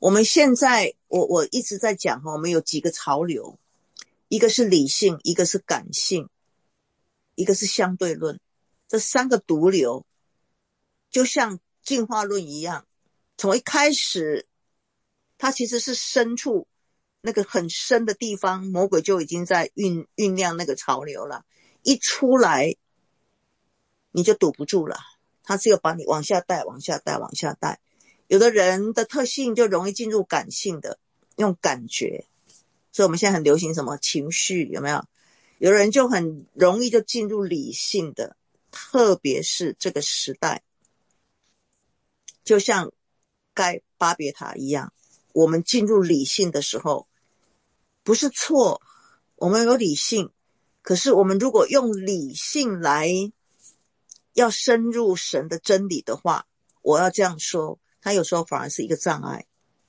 我们现在我一直在讲我们有几个潮流，一个是理性，一个是感性，一个是相对论。这三个毒瘤就像进化论一样，从一开始它其实是深处那个很深的地方，魔鬼就已经在酝酿那个潮流了，一出来你就堵不住了，它只有把你往下带往下带往下带。有的人的特性就容易进入感性的，用感觉，所以我们现在很流行什么情绪，有没有？有的人就很容易就进入理性的，特别是这个时代，就像盖巴别塔一样，我们进入理性的时候不是错，我们有理性，可是我们如果用理性来要深入神的真理的话，我要这样说，它有时候反而是一个障碍。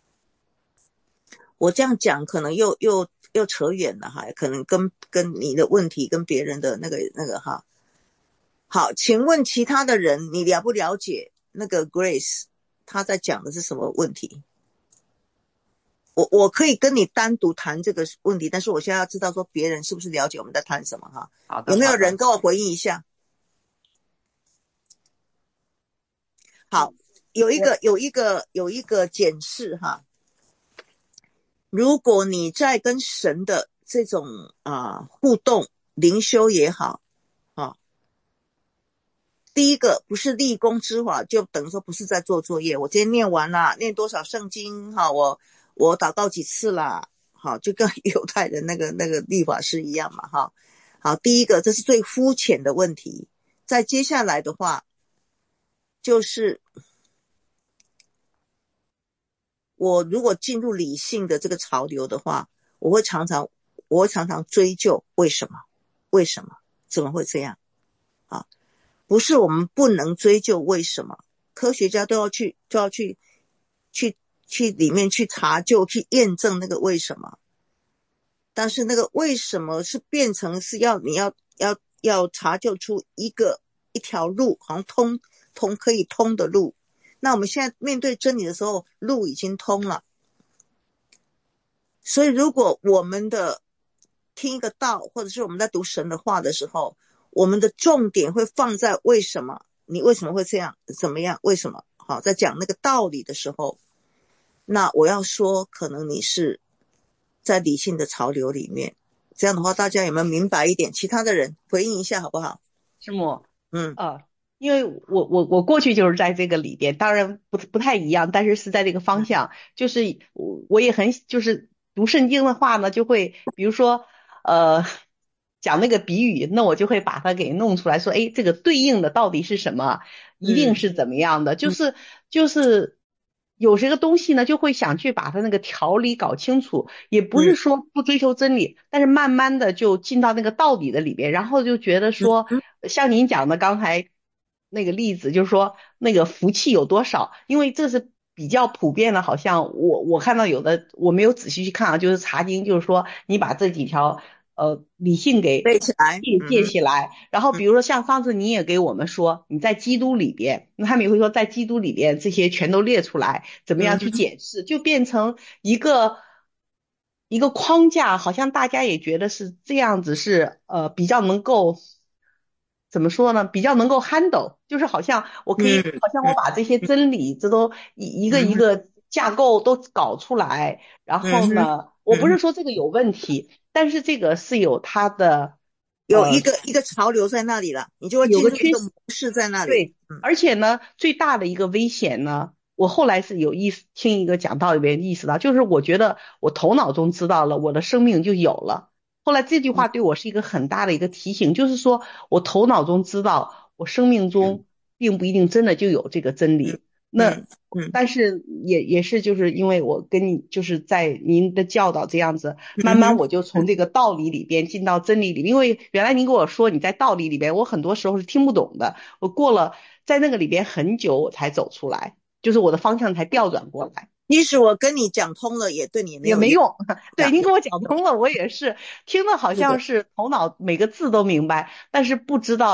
我这样讲可能又扯远了哈，可能跟你的问题跟别人的那个哈。好，请问其他的人你了不了解那个 Grace 他在讲的是什么问题？我可以跟你单独谈这个问题，但是我现在要知道说别人是不是了解我们在谈什么哈？ 好的， 有没有人跟我回应一下？好，有一个检视哈，如果你在跟神的这种互动，灵修也好啊，第一个不是立功之法，就等于说不是在做作业。我今天念完了，念多少圣经哈，我祷告几次啦，好，就跟犹太人那个律法师一样嘛哈。好，第一个这是最肤浅的问题。再接下来的话，就是我如果进入理性的这个潮流的话，我会常常追究为什么，怎么会这样啊？不是我们不能追究为什么，科学家都要去里面去查究，去验证那个为什么。但是那个为什么是变成是你要查究出一条路，好像可以通的路。那我们现在面对真理的时候，路已经通了。所以如果我们的听一个道，或者是我们在读神的话的时候，我们的重点会放在为什么，你为什么会这样，怎么样，为什么。好，在讲那个道理的时候，那我要说可能你是在理性的潮流里面。这样的话大家有没有明白一点？其他的人回应一下好不好？ 师母， 嗯， 因为我过去就是在这个里边，当然不太一样，但是是在这个方向，就是我也很就是读圣经的话呢，就会比如说讲那个比喻，那我就会把它给弄出来说，哎，这个对应的到底是什么，一定是怎么样的，就是有些个东西呢，就会想去把它那个条理搞清楚，也不是说不追求真理，但是慢慢的就进到那个道理的里边，然后就觉得说，像您讲的刚才那个例子，就是说那个福气有多少，因为这是比较普遍的，好像我看到有的我没有仔细去看啊，就是查经，就是说你把这几条理性给背起来。 借起来，然后比如说像上次你也给我们说你在基督里边，那他们也会说在基督里边这些全都列出来，怎么样去解释，就变成一个框架，好像大家也觉得是这样子是比较能够怎么说呢？比较能够 handle，就是好像我可以，好像我把这些真理这都一个一个架构都搞出来，然后呢，我不是说这个有问题，但是这个是有它的有一个潮流在那里了，你就会进入一个模式在那里。 对，而且呢，最大的一个危险呢，我后来是有意思听一个讲道里边意识到，就是我觉得我头脑中知道了，我的生命就有了。后来这句话对我是一个很大的一个提醒，就是说我头脑中知道，我生命中并不一定真的就有这个真理。那但是也是就是因为我跟你就是在您的教导这样子，慢慢我就从这个道理里边进到真理里，因为原来您跟我说你在道理里边，我很多时候是听不懂的，我过了在那个里边很久我才走出来，就是我的方向才调转过来。 即使我跟你讲通了，也对你没有用。 也没用，对，您跟我讲通了，我也是听的好像是头脑每个字都明白，但是不知道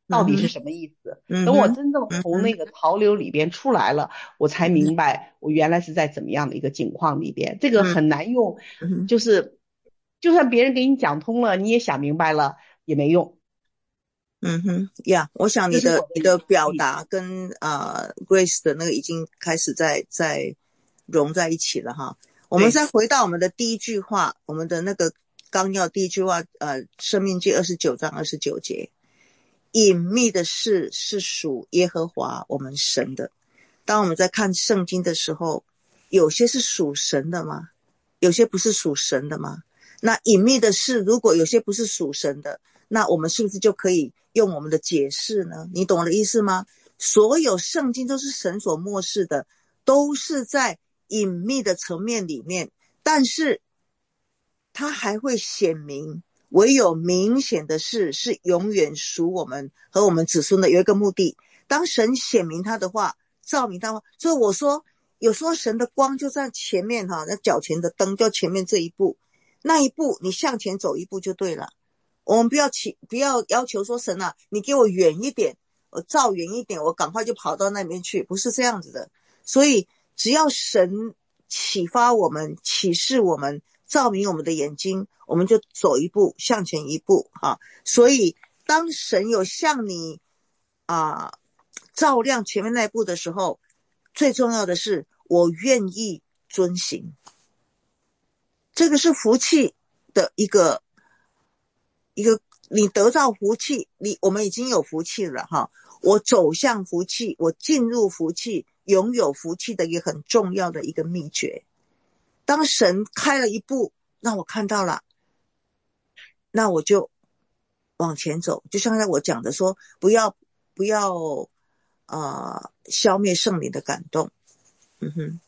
嗯哼， 到底是什么意思。 嗯哼， 等我真正嗯哼， 从那个潮流里边出来了，我才明白我原来是在怎么样的一个境况里边。这个嗯很难用， 哼， 就是就算别人给你讲通了，你也想明白了也没用。 嗯哼，呀，我想这是我的你的表理解。 达跟Grace 的那个已经开始在融在一起了哈。我们对再回到我们的第一句话，我们的那个纲要第一句话，申命记29章29节，隐秘的事是属耶和华我们神的。当我们在看圣经的时候，有些是属神的吗？有些不是属神的吗？那隐秘的事，如果有些不是属神的，那我们是不是就可以用我们的解释呢？你懂我的意思吗？所有圣经都是神所默示的，都是在隐秘的层面里面，但是它还会显明，唯有明显的事是永远属我们和我们子孙的。有一个目的，当神显明他的话，照明他的话，所以我说有时候神的光就在前面哈，那脚前的灯就前面这一步，那一步你向前走一步就对了。我们不要要求说神啊，你给我远一点，我照远一点，我赶快就跑到那边去，不是这样子的。所以只要神启发我们，启示我们，照明我们的眼睛，我们就走一步向前一步哈。所以当神有向你照亮前面那一步的时候，最重要的是我愿意遵行。这个是福气的一个你得到福气，我们已经有福气了哈。我走向福气，我进入福气，拥有福气的一个很重要的一个秘诀。当神开了一步，让我看到了，那我就往前走。就像刚才我讲的说，不要消灭圣灵的感动。嗯哼，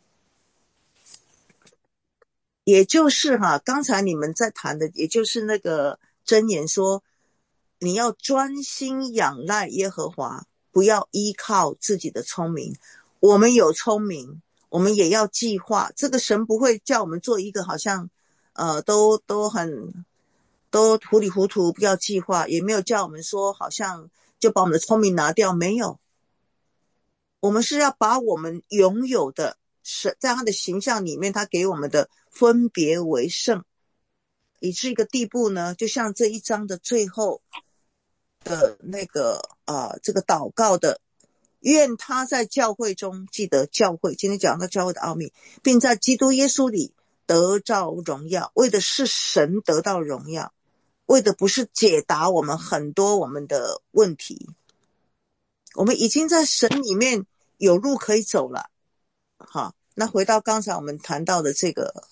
也就是刚才你们在谈的，也就是那个箴言说，你要专心仰赖耶和华，不要依靠自己的聪明。我们有聪明，我们也要计划。这个神不会叫我们做一个好像都糊里糊涂，不要计划，也没有叫我们说好像就把我们的聪明拿掉，没有。我们是要把我们拥有的神在他的形象里面，他给我们的分别为圣，以至一个地步呢，就像这一章的最后的那个这个祷告的，愿他在教会中，记得教会，今天讲到教会的奥秘，并在基督耶稣里得到荣耀，为的是神得到荣耀，为的不是解答我们很多我们的问题。我们已经在神里面有路可以走了。好，那回到刚才我们谈到的这个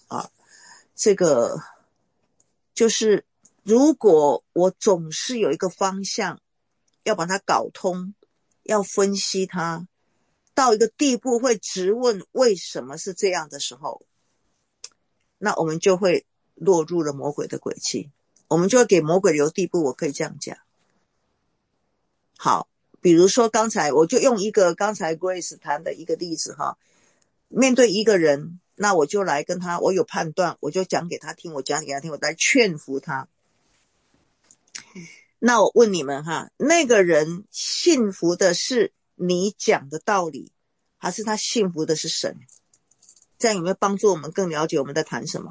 就是如果我总是有一个方向要把它搞通，要分析它到一个地步会质问为什么是这样的时候，那我们就会落入了魔鬼的诡计，我们就会给魔鬼留地步，我可以这样讲。好，比如说刚才我就用一个刚才 Grace 谈的一个例子哈，面对一个人，那我就来跟他，我有判断，我就讲给他听，我来劝服他。那我问你们哈，那个人信服的是你讲的道理，还是他信服的是神？这样有没有帮助我们更了解我们在谈什么？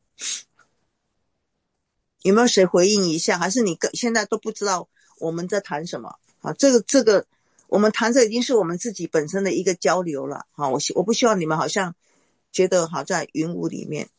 有没有谁回应一下？还是你现在都不知道我们在谈什么？这个我们谈这已经是我们自己本身的一个交流了。我不希望你们好像觉得好在云雾里面。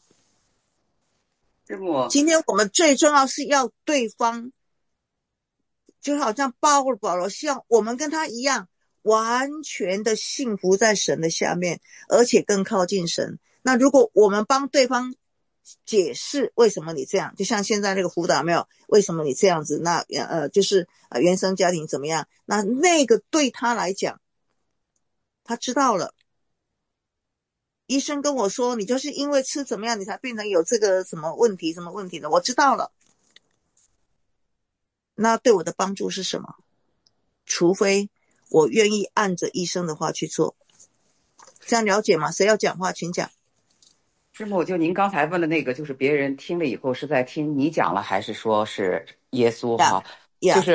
今天我们最重要是要对方，就好像保罗希望我们跟他一样，完全的幸福在神的下面，而且更靠近神。那如果我们帮对方解释为什么你这样，就像现在那个辅导没有，为什么你这样子，那就是原生家庭怎么样，那个对他来讲，他知道了。医生跟我说你就是因为吃怎么样你才变成有这个什么问题的，我知道了。那对我的帮助是什么？除非我愿意按着医生的话去做。这样了解吗？谁要讲话请讲。 师母，就您刚才问的那个，就是别人听了以后是在听你讲了，还是说是耶稣哈？就是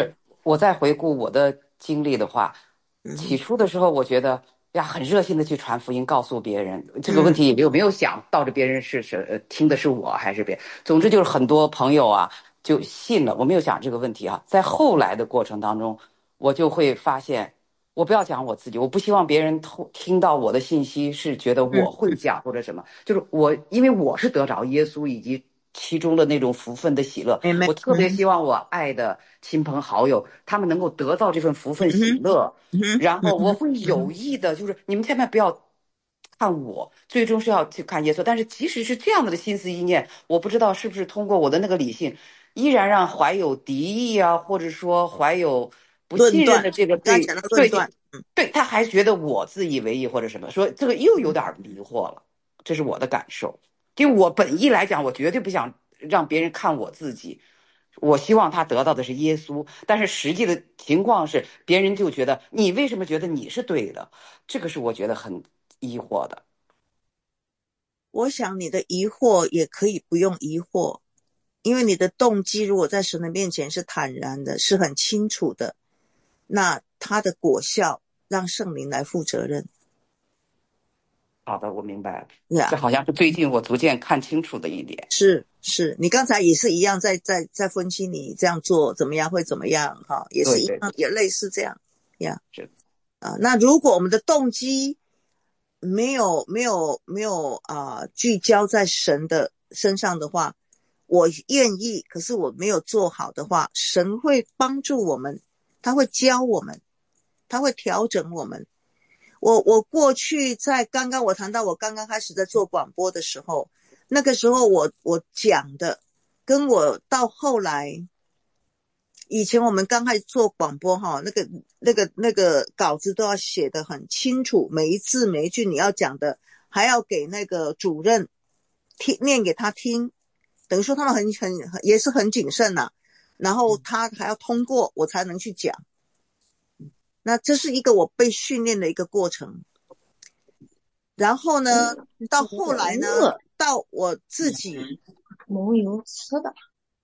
我再回顾我的经历的话，起初的时候我觉得呀，很热心的去传福音，告诉别人这个问题也没有想到着别人听的是我还是别人，总之就是很多朋友啊就信了，我没有想这个问题啊。在后来的过程当中，我就会发现，我不要讲我自己，我不希望别人听到我的信息是觉得我会讲或者什么，就是因为我是得着耶稣以及其中的那种福分的喜乐，我特别希望我爱的亲朋好友他们能够得到这份福分喜乐，然后我会有意的，就是你们千万不要看我，最终是要去看耶稣。但是即使是这样的心思意念，我不知道是不是通过我的那个理性，依然让怀有敌意啊，或者说怀有不信任的这个对他还觉得我自以为意或者什么，说这个又有点迷惑了，这是我的感受。就我本意来讲，我绝对不想让别人看我自己，我希望他得到的是耶稣，但是实际的情况是，别人就觉得你为什么觉得你是对的？这个是我觉得很疑惑的。 我想你的疑惑也可以不用疑惑，因为你的动机如果在神的面前是坦然的，是很清楚的，那它的果效让圣灵来负责任。 好的，我明白了。 Yeah. 这好像是最近我逐渐看清楚的一点。 是，你刚才也是一样在分析你这样做怎么样会怎么样哈，也是一样，也类似这样呀。 是啊，那如果我们的动机没有聚焦在神的身上的话，我愿意，可是我没有做好的话，神会帮助我们，他会教我们，他会调整我们。我过去在我谈到我刚刚开始在做广播的时候，那个时候我讲的跟我到后来，以前我们刚开始做广播哈，那个稿子都要写得很清楚，每一字每一句你要讲的还要给那个主任念给他听，等于说他们也是很谨慎啊，然后他还要通过我才能去讲。那这是一个我被训练的一个过程。然后呢，到后来呢，到我自己蒙油吃的，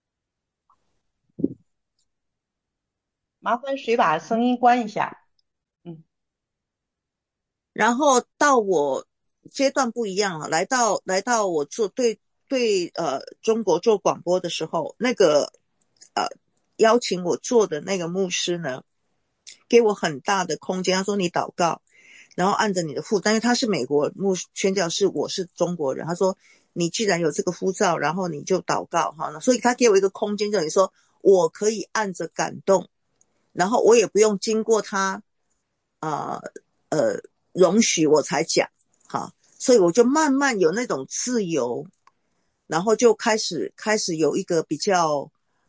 麻烦谁把声音关一下。 然后到我阶段不一样了，来到我做对中国做广播的时候，那个邀请我做的那个牧师呢，给我很大的空间，他说你祷告，然后按着你的护照，因为他是美国宣教士，我是中国人，他说你既然有这个护照，然后你就祷告哈，所以他给我一个空间，等于说我可以按着感动，然后我也不用经过他容许我才讲哈，所以我就慢慢有那种自由，然后就开始有一个比较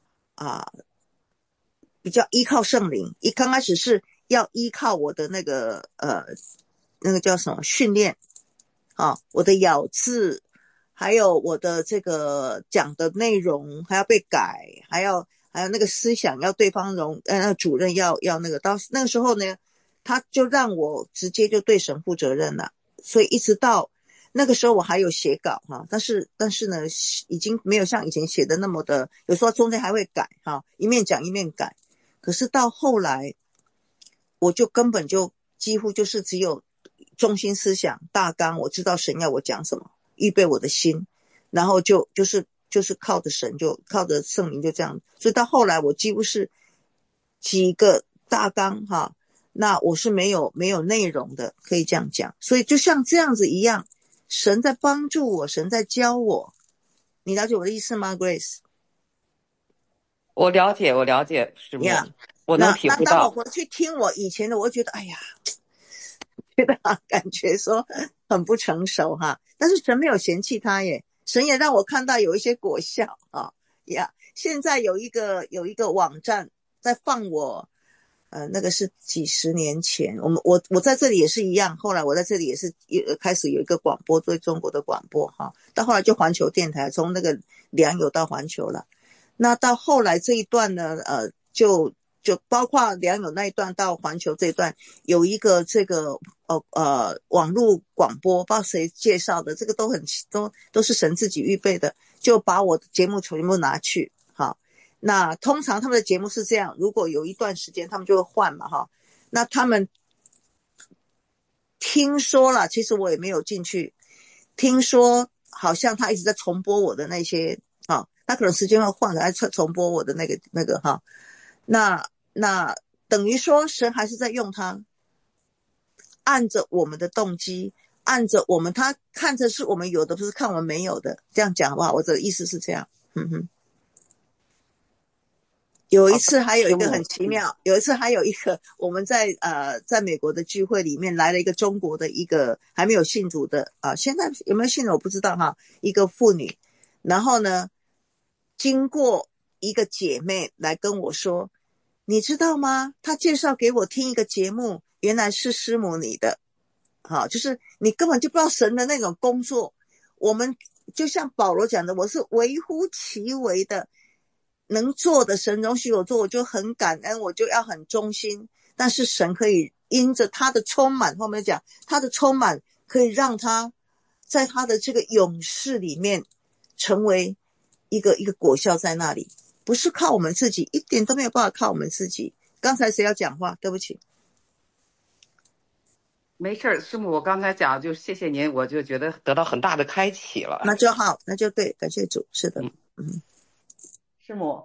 依靠圣灵，刚开始是要依靠我的那个叫什么训练啊，我的咬字，还有我的这个讲的内容还要被改，还有那个思想要对方主任要那个，到那个时候呢，他就让我直接就对神负责任了，所以一直到那个时候我还有写稿哈，但是呢，已经没有像以前写的那么的，有时候中间还会改哈，一面讲一面改。可是到后来，我就根本就几乎就是只有中心思想大纲，我知道神要我讲什么，预备我的心，然后就是靠着神，就靠着圣灵，就这样。所以到后来我几乎是几个大纲哈，那我是没有内容的，可以这样讲。所以就像这样子一样，神在帮助我，神在教我。你了解我的意思吗 ，Grace？ 我了解，师母，我能体会到。 那当我回去听我以前的，我就觉得哎呀，感觉说很不成熟哈。但是神没有嫌弃他耶，神也让我看到有一些果效啊呀。现在有一个网站在放我，那个是几十年前，我在这里也是一样，后来我在这里也是开始有一个广播，对中国的广播哈，到后来就环球电台，从那个良友到环球了。那到后来这一段呢，就包括良友那一段到环球这一段，有一个这个网络广播，不知道谁介绍的，这个都是神自己预备的，就把我的节目全部拿去，好， 那通常他们的节目是这样，如果有一段时间他们就会换嘛哈。那他们听说了，其实我也没有进去，听说好像他一直在重播我的那些啊，他可能时间会换，来重播我的那个哈。那等于说神还是在用他，按着我们的动机，按着我们他看着是我们有的，不是看我们没有的，这样讲好不好？我的意思是这样。有一次还有一个很奇妙，有一次还有一个我们在美国的聚会里面来了一个中国的一个还没有信主的现在有没有信了我不知道哈，一个妇女，然后呢经过一个姐妹来跟我说，你知道吗？她介绍给我听一个节目，原来是师母你的，好，就是你根本就不知道神的那种工作。我们就像保罗讲的，我是微乎其微的。能做的神容许我做，我就很感恩，我就要很忠心。但是神可以因着他的充满，后面讲他的充满可以让他在他的这个勇士里面成为一个果效在那里，不是靠我们自己，一点都没有办法靠我们自己。刚才谁要讲话？对不起。 没事，师母，我刚才讲就谢谢您，我就觉得得到很大的开启了。 那就好，那就对，感谢主，是的。 师母，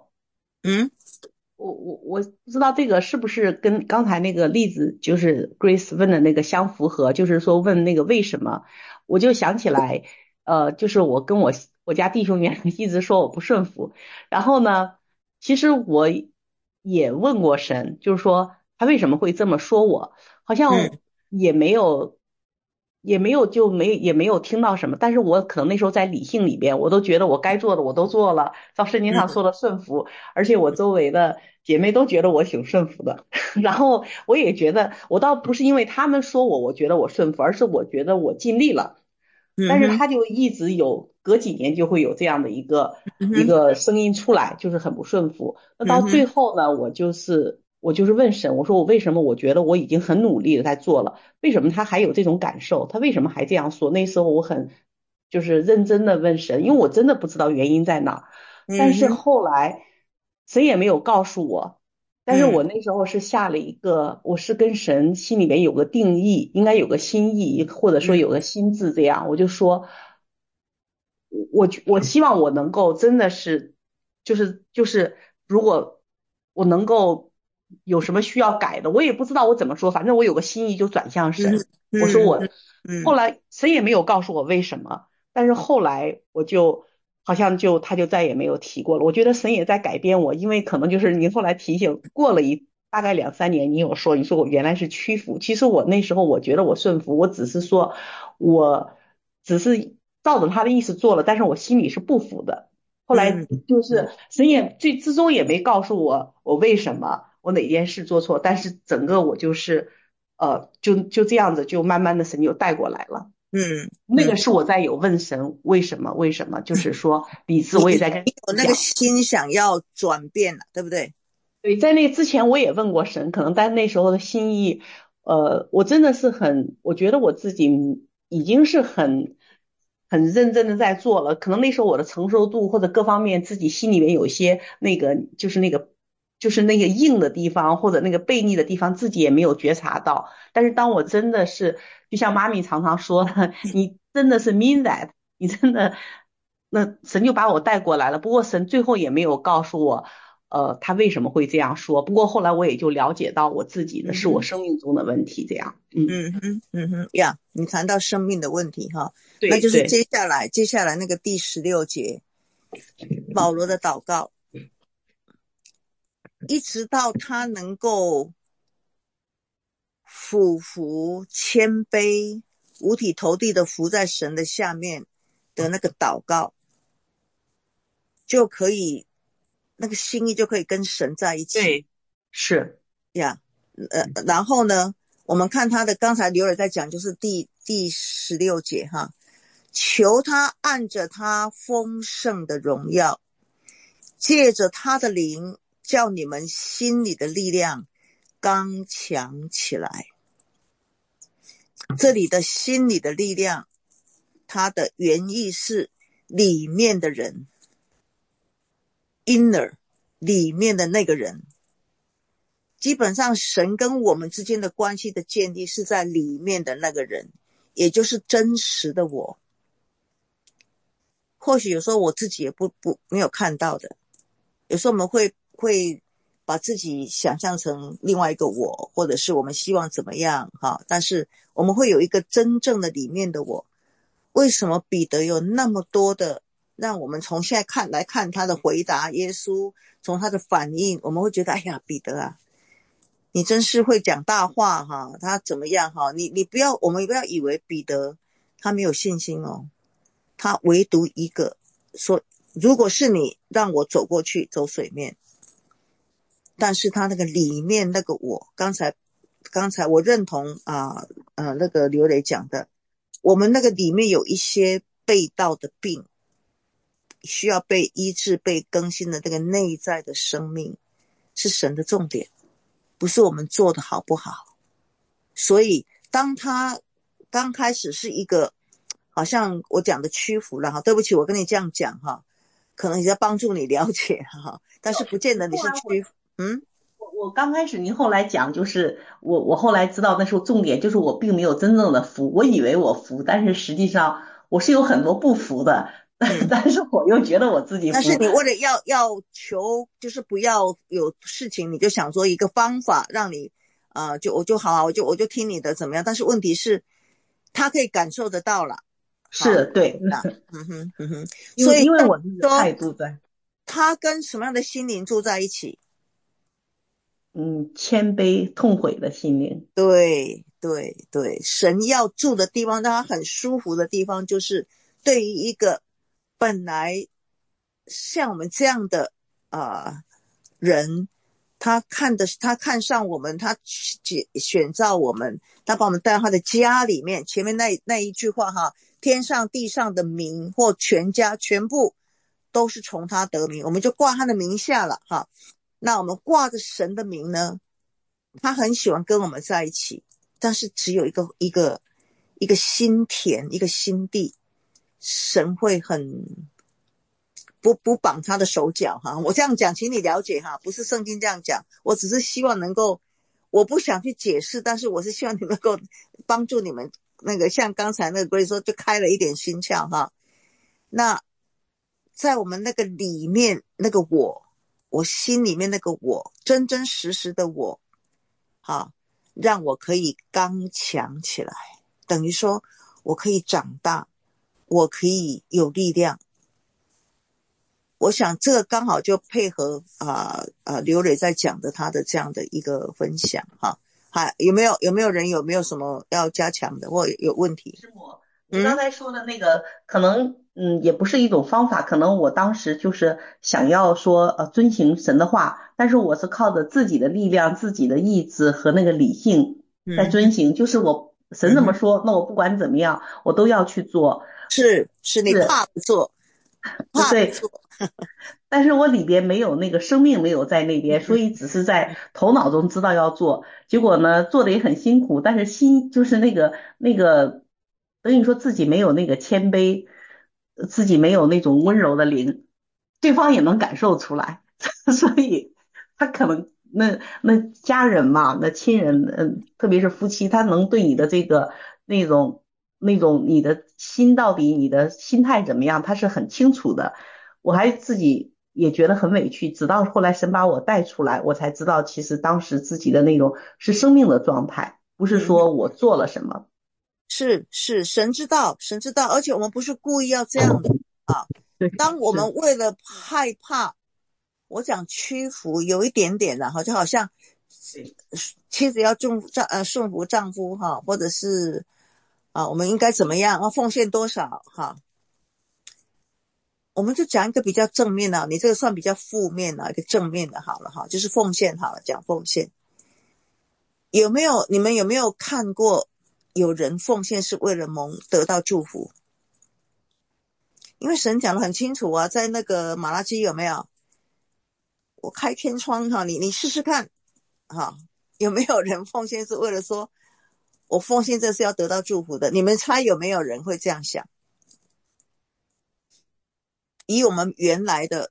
我不知道这个是不是跟刚才那个例子，就是 Grace 问的那个相符合，就是说问那个为什么，我就想起来，就是我跟我家弟兄原来一直说我不顺服，然后呢，其实我也问过神，就是说他为什么会这么说我，好像也没有。也没有听到什么，但是我可能那时候在理性里边，我都觉得我该做的我都做了，照圣经上说的顺服，而且我周围的姐妹都觉得我挺顺服的，然后我也觉得我倒不是因为他们说我觉得我顺服，而是我觉得我尽力了，但是他就一直有隔几年就会有这样的一个声音出来，就是很不顺服。那到最后呢，我就是问神，我说我为什么我觉得我已经很努力的在做了，为什么他还有这种感受？他为什么还这样说？那时候我很就是认真的问神，因为我真的不知道原因在哪儿。但是后来神也没有告诉我，但是我那时候是下了一个，我是跟神心里面有个定义，应该有个心意，或者说有个心智这样，我就说，我希望我能够真的是，就是，如果我能够有什么需要改的，我也不知道我怎么说，反正我有个心意就转向神。我说后来神也没有告诉我为什么，但是后来我就好像他就再也没有提过了。我觉得神也在改变我，因为可能就是您后来提醒，过了大概2、3年，你说我原来是屈服，其实我那时候我觉得我顺服，我只是说我只是照着他的意思做了，但是我心里是不服的。后来就是神也最终也没告诉我为什么我哪件事做错，但是整个我就是就这样子就慢慢的神就带过来了。那个是我在有问神为什么，就是说理智我也在跟你有那个心想要转变了，对不对？ 对，在那之前我也问过神，可能在那时候的心意，我真的是我觉得我自己已经是很认真的在做了，可能那时候我的成熟度或者各方面自己心里面有一些就是那个硬的地方或者那个悖逆的地方，自己也没有觉察到。但是当我真的是，就像妈咪常常说的，你真的是 mean that，你真的，那神就把我带过来了。不过神最后也没有告诉我。他为什么会这样说？不过后来我也就了解到我自己的是我生命中的问题，这样。 呀，你谈到生命的问题哈， 对， 那就是接下来那个第16节，保罗的祷告，一直到他能够俯伏谦卑、五体投地的伏在神的下面的那个祷告，就可以那个心意就可以跟神在一起。 对，是呀，然后呢，我们看他的刚才刘尔在讲，就是第16节哈，求他按着他丰盛的荣耀，借着他的灵，叫你们心里的力量刚强起来。这里的心里的力量，它的原意是里面的人 inner 里面的那个人。基本上神跟我们之间的关系的建立是在里面的那个人，也就是真实的我。或许有时候我自己也没有看到的，有时候我们会把自己想象成另外一个我，或者是我们希望怎么样哈，但是我们会有一个真正的里面的我。为什么彼得有那么多的，让我们从现在来看他的回答，耶稣从他的反应，我们会觉得哎呀，彼得啊，你真是会讲大话哈，他怎么样哈？我们不要以为彼得他没有信心哦，他唯独一个说，如果是你让我走过去，走水面，但是他那个里面那个我，刚才我认同那个刘磊讲的，我们那个里面有一些被盗的病，需要被医治、被更新的那个内在的生命，是神的重点，不是我们做的好不好。所以当他刚开始是一个好像我讲的屈服了哈，对不起，我跟你这样讲哈，可能也在帮助你了解哈，但是不见得你是屈服。 我刚开始您后来讲，就是我后来知道那时候重点就是我并没有真正的服，我以为我服，但是实际上我是有很多不服的，但是我又觉得我自己服。 但是你为了要求，就是不要有事情，你就想说一个方法让你我就听你的怎么样？但是问题是，他可以感受得到了， 是对， 所以因为我这个态度在， 他跟什么样的心灵住在一起？ 谦卑痛悔的心灵。 对，神要住的地方，让他很舒服的地方，就是对于一个本来像我们这样的人，他看上我们，他选召我们，他把我们带到他的家里面。前面那一句话哈，天上地上的名或全家全部都是从他得名，我们就挂他的名下了哈。那我们挂着神的名呢，他很喜欢跟我们在一起，但是只有一个心田，一个心地，神会很不绑他的手脚哈。我这样讲请你了解哈，不是圣经这样讲，我只是希望能够，我不想去解释，但是我是希望你能够帮助你们，那个像刚才那个Grace说就开了一点心窍哈。那在我们那个里面那个我心里面那个我，真真实实的我让我可以刚强起来，等于说我可以长大，我可以有力量。我想这个刚好就配合刘磊在讲的他的这样的一个分享哈。有没有人有没有什么要加强的或有问题？ 是你刚才说的那个可能也不是一种方法，可能我当时就是想要说遵行神的话，但是我是靠着自己的力量、自己的意志和那个理性在遵行，就是神怎么说，那我不管怎么样我都要去做。 是你怕不做， 对，但是我里边没有那个生命没有在那边，所以只是在头脑中知道要做，结果呢做的也很辛苦，但是心就是那个等于说自己没有那个谦卑，自己没有那种温柔的灵，对方也能感受出来，所以他可能那家人嘛，那亲人，特别是夫妻，他能对你的这个那种你的心到底你的心态怎么样，他是很清楚的。我还自己也觉得很委屈，直到后来神把我带出来，我才知道其实当时自己的那种是生命的状态，不是说我做了什么。 是神知道，而且我们不是故意要这样的当我们为了害怕，我讲屈服有一点点的就好像妻子要顺服丈夫或者是我们应该怎么样奉献多少我们就讲一个比较正面的，你这个算比较负面的，一个正面的好了就是奉献好了，讲奉献。你们有没有看过有人奉献是为了得到祝福？因为神讲得很清楚在那个马拉基有没有？我开天窗你试试看有没有人奉献是为了说我奉献这是要得到祝福的？你们猜有没有人会这样想？以我们原来的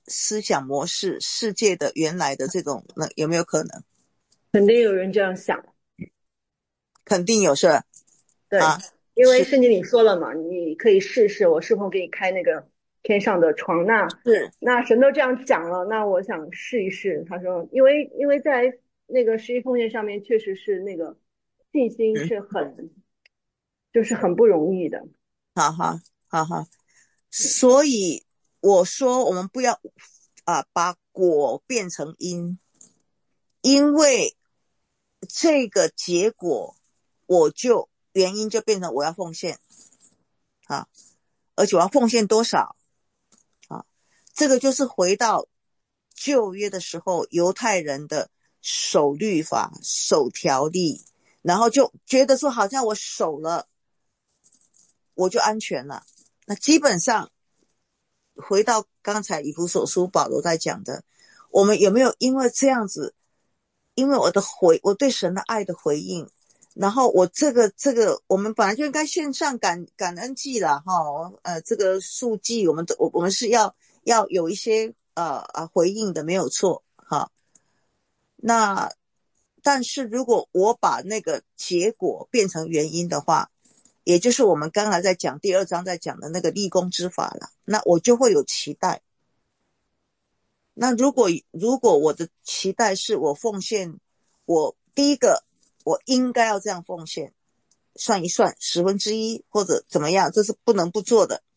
思想模式、世界的原来的这种，那有没有可能？ 肯定有人这样想。 肯定有事对， 啊， 因为是圣经里说了嘛，你可以试试我是否给你开那个天上的窗。 是那神都这样讲了，那我想试一试。他说，因为在那个十一奉献上面，确实是那个信心是就是很不容易的。 好好好好，所以我说我们不要把果变成因，因为这个结果原因就变成我要奉献啊，而且我要奉献多少啊？这个就是回到旧约的时候，犹太人的守律法、守条例，然后就觉得说好像我守了我就安全了。那基本上回到刚才以弗所书保罗在讲的，我们有没有因为这样子，因为我对神的爱的回应，然后我这个我们本来就应该献上感恩祭啦这个赎祭我们是要有一些回应的，没有错哈。那但是如果我把那个结果变成原因的话，也就是我们刚才在讲第2章在讲的那个立功之法了，那我就会有期待。那如果我的期待是我奉献，我第一个我应该要这样奉献，算一算1/10或者怎么样，这是不能不做的。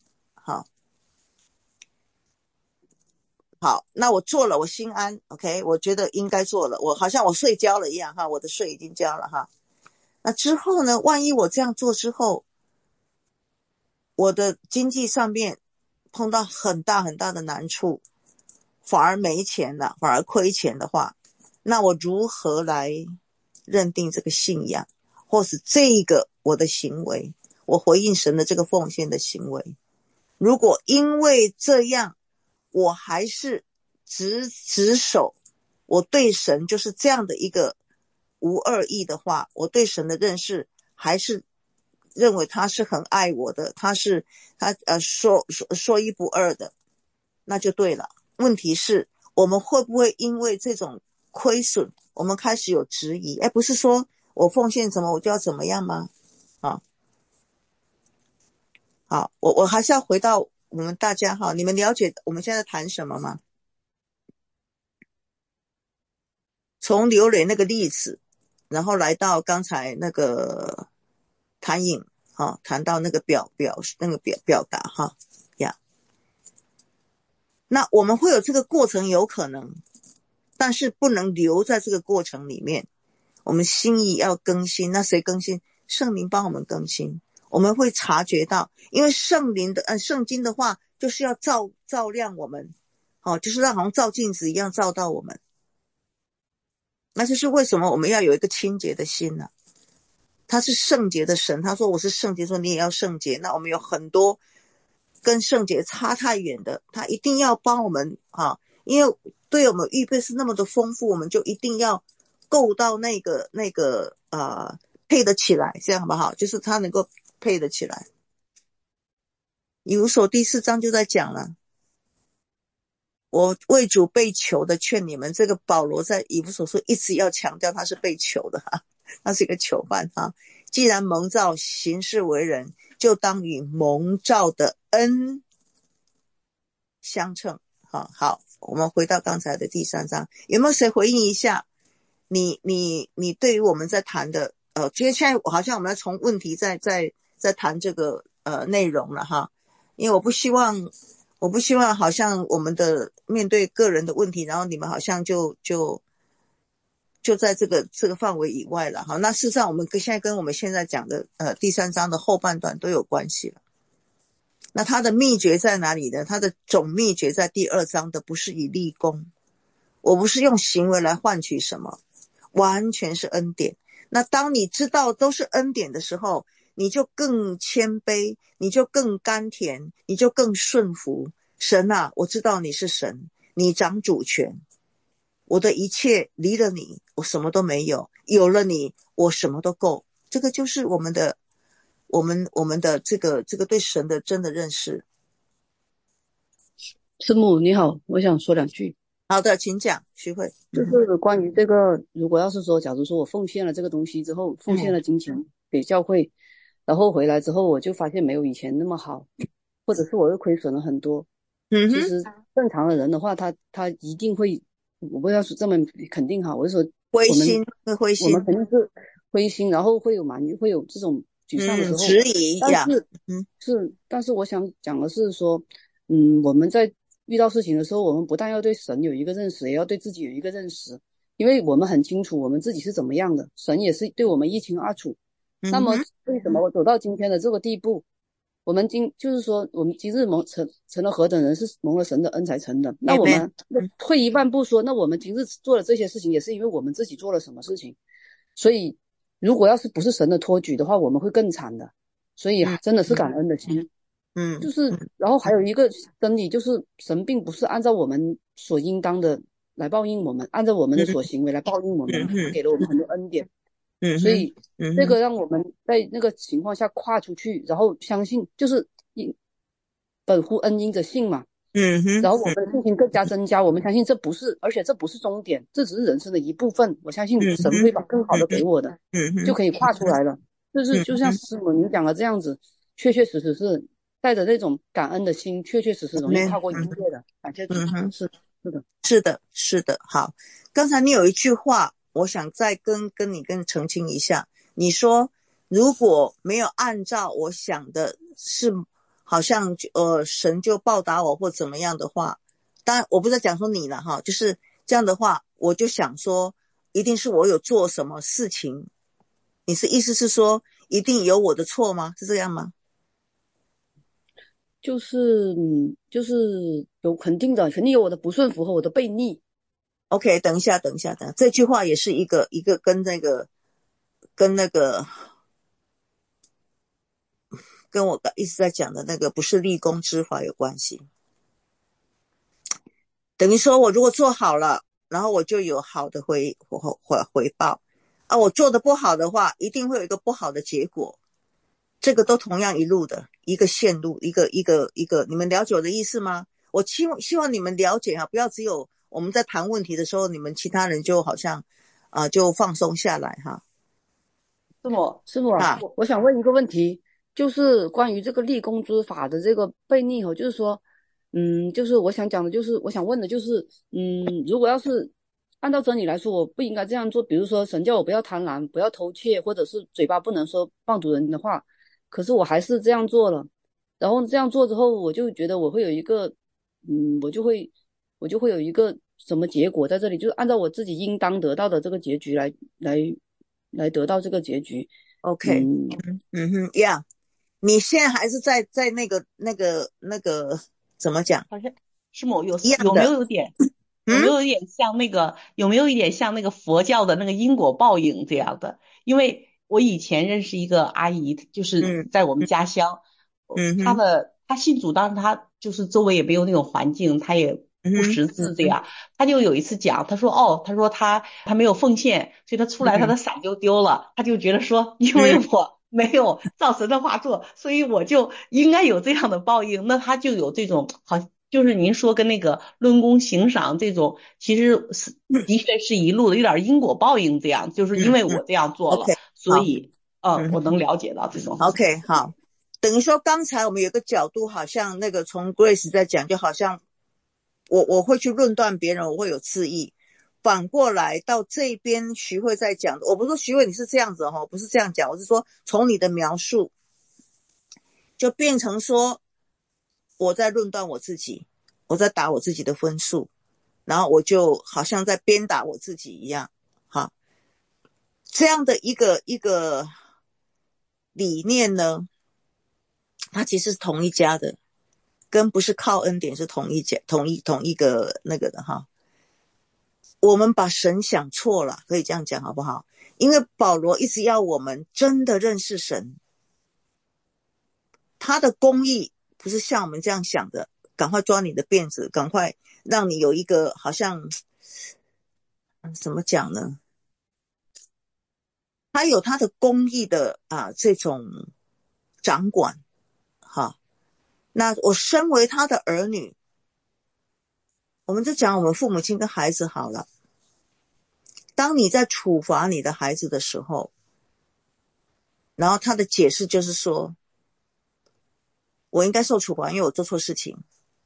好，那我做了，我心安 ，OK， 我觉得应该做了，我好像我税交了一样我的税已经交了那之后呢，万一我这样做之后，我的经济上面碰到很大很大的难处，反而没钱了，反而亏钱的话，那我如何来认定这个信仰，或是这个我的行为，我回应神的这个奉献的行为？如果因为这样我还是执守我对神就是这样的一个无二意的话，我对神的认识还是认为他是很爱我的，他说一不二的，那就对了。问题是我们会不会因为这种亏损我们开始有质疑，不是说我奉献什么我就要怎么样吗？好，我还是要回到我们大家你们了解我们现在谈什么吗？从刘磊那个例子，然后来到刚才那个谭颖谈到那个表达那我们会有这个过程有可能，但是不能留在这个过程里面，我们心意要更新。那谁更新？圣灵帮我们更新，我们会察觉到，因为圣经的话就是要照亮我们就是好像照镜子一样照到我们。那就是为什么我们要有一个清洁的心呢？他是圣洁的神，他说我是圣洁，说你也要圣洁。那我们有很多跟圣洁差太远的，他一定要帮我们因为对我们预备是那么的丰富，我们就一定要够到那个配得起来，这样好不好？就是他能够配得起来。以弗所第4章就在讲了，我为主被囚的劝你们，这个保罗在以弗所书一直要强调他是被囚的他是一个囚犯既然蒙召行事为人，就当与蒙召的恩相称好，我们回到刚才的第3章，有没有谁回应一下你对于我们在谈的觉得现在好像我们要从问题在谈这个内容了因为我不希望好像我们的面对个人的问题，然后你们好像就在这个范围以外了那事实上我们现在跟我们现在讲的第3章的后半段都有关系了。那它的秘诀在哪里呢？它的总秘诀在第2章的，不是以立功，我不是用行为来换取什么，完全是恩典。那当你知道都是恩典的时候，你就更谦卑，你就更甘甜，你就更顺服。神我知道你是神，你掌主权，我的一切离了你我什么都没有，有了你我什么都够。这个就是我们的这个对神的真的认识。 师母你好，我想说两句， 好的，请讲，徐慧。 就是关于这个，如果要是说，假如说我奉献了这个东西之后，奉献了金钱给教会，然后回来之后，我就发现没有以前那么好，或者是我又亏损了很多。其实正常的人的话，他一定会，我不知道是这么肯定哈，我是说灰心，会灰心， 我们肯定是灰心，然后会有会有这种沮丧的时候。 质疑呀， 但是我想讲的是说，我们在遇到事情的时候，我们不但要对神有一个认识，也要对自己有一个认识，因为我们很清楚我们自己是怎么样的，神也是对我们一清二楚。那么为什么我走到今天的这个地步？我们就是说，我们今日成了何等人，是蒙了神的恩才成的。那我们退一万步说，那我们今日做了这些事情，也是因为我们自己做了什么事情。所以，如果要是不是神的托举的话，我们会更惨的。所以真的是感恩的心。就是，然后还有一个真理，就是神并不是按照我们所应当的来报应我们，按照我们的所行为来报应我们，他给了我们很多恩典。所以这个让我们在那个情况下跨出去，然后相信，就是本乎恩因着信嘛。然后我们的信心更加增加，我们相信这不是，而且这不是终点，这只是人生的一部分。我相信神会把更好的给我的，就可以跨出来了。就像师母您讲的这样子，确确实实是带着那种感恩的心，确确实实容易跨过一切的。感谢主。 是的。好，刚才你有一句话，我想再跟你澄清一下。你说如果没有按照我想的是好像神就报答我或怎么样的话，当然我不是在讲说你了哈，就是这样的话，我就想说一定是我有做什么事情。你是意思是说一定有我的错吗？是这样吗？ 就是有肯定有我的不顺服和我的悖逆。 OK， 等一下，这句话也是一个跟我一直在讲的那个不是立功之法有关系。等于说我如果做好了，然后我就有好的回报啊，我做的不好的话，一定会有一个不好的结果。这个都同样一路的一个线路，一个，你们了解我的意思吗？我希望你们了解啊，不要只有我们在谈问题的时候，你们其他人就好像就放松下来哈。 师母啊，我想问一个问题，就是关于这个立功之法的这个悖逆哦，就是说，就是我想讲的，就是我想问的，就是如果要是按照真理来说，我不应该这样做。比如说，神叫我不要贪婪，不要偷窃，或者是嘴巴不能说放逐人的话，可是我还是这样做了。然后这样做之后，我就觉得我会有一个，我就会有一个什么结果在这里，就是按照我自己应当得到的这个结局来得到这个结局。 OK，呀，你现在还是在那个怎么讲？ 好像师母有没有一点像那个佛教的那个因果报应这样的？因为我以前认识一个阿姨，就是在我们家乡，她信主，当时她就是周围也没有那种环境，她也不识字这样，她就有一次讲，她说她没有奉献，所以她出来她的伞就丢了，她就觉得说，因为我没有照神的话做，所以我就应该有这样的报应。那她就有这种就是您说跟那个论功行赏这种，其实是的确是一路的有点因果报应这样，就是因为我这样做了，所以我能了解到这种。 OK， 好，等于说刚才我们有个角度，好像那个从 Grace 在讲，就好像我会去论断别人，我会有自意。反过来到这边徐慧在讲的，我不是说徐慧你是这样子不是这样讲，我是说从你的描述就变成说我在论断我自己，我在打我自己的分数，然后我就好像在鞭打我自己一样。好，这样的一个理念呢，它其实是同一家的，跟不是靠恩典是同一个那个的哈。我们把神想错了，可以这样讲好不好？因为保罗一直要我们真的认识神，他的公义不是像我们这样想的，赶快抓你的辫子，赶快让你有一个好像怎么讲呢？他有他的公义的这种掌管哈。那我身为他的儿女， 我们就讲我们父母亲跟孩子好了。当你在处罚你的孩子的时候，然后他的解释就是说，我应该受处罚，因为我做错事情。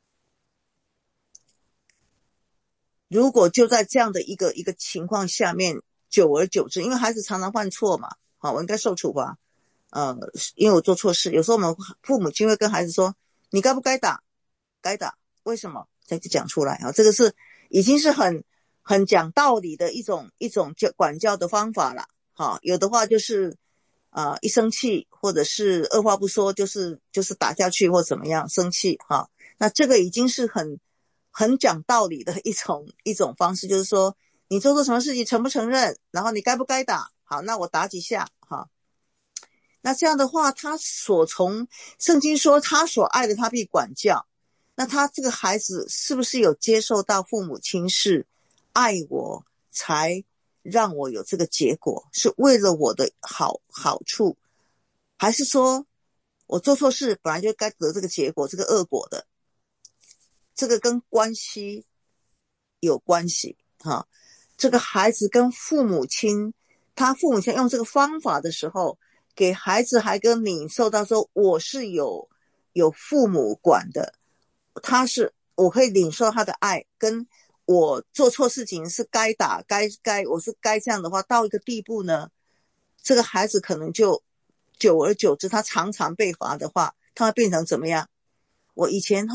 如果就在这样的一个情况下面，久而久之，因为孩子常常犯错嘛，好，我应该受处罚。因为我做错事。有时候我们父母亲会跟孩子说，你该不该打？该打，为什么？再讲出来啊，这个是已经是很讲道理的一种管教的方法了。好，有的话就是一生气或者是二话不说就是打下去或怎么样生气哈。那这个已经是很讲道理的一种方式，就是说你做错什么事情承不承认，然后你该不该打，好，那我打几下哈。那这样的话，他从圣经说他所爱的他必管教，那他这个孩子是不是有接受到父母亲是爱我才让我有这个结果，是为了我的好处，还是说我做错事本来就该得这个结果，这个恶果的？这个跟关系有关系哈。这个孩子跟父母亲，他父母亲用这个方法的时候，给孩子还跟你受到说我是有父母管的，我可以领受他的爱，跟我做错事情是该打我是该这样的话，到一个地步呢，这个孩子可能就久而久之，他常常被罚的话，他会变成怎么样？我以前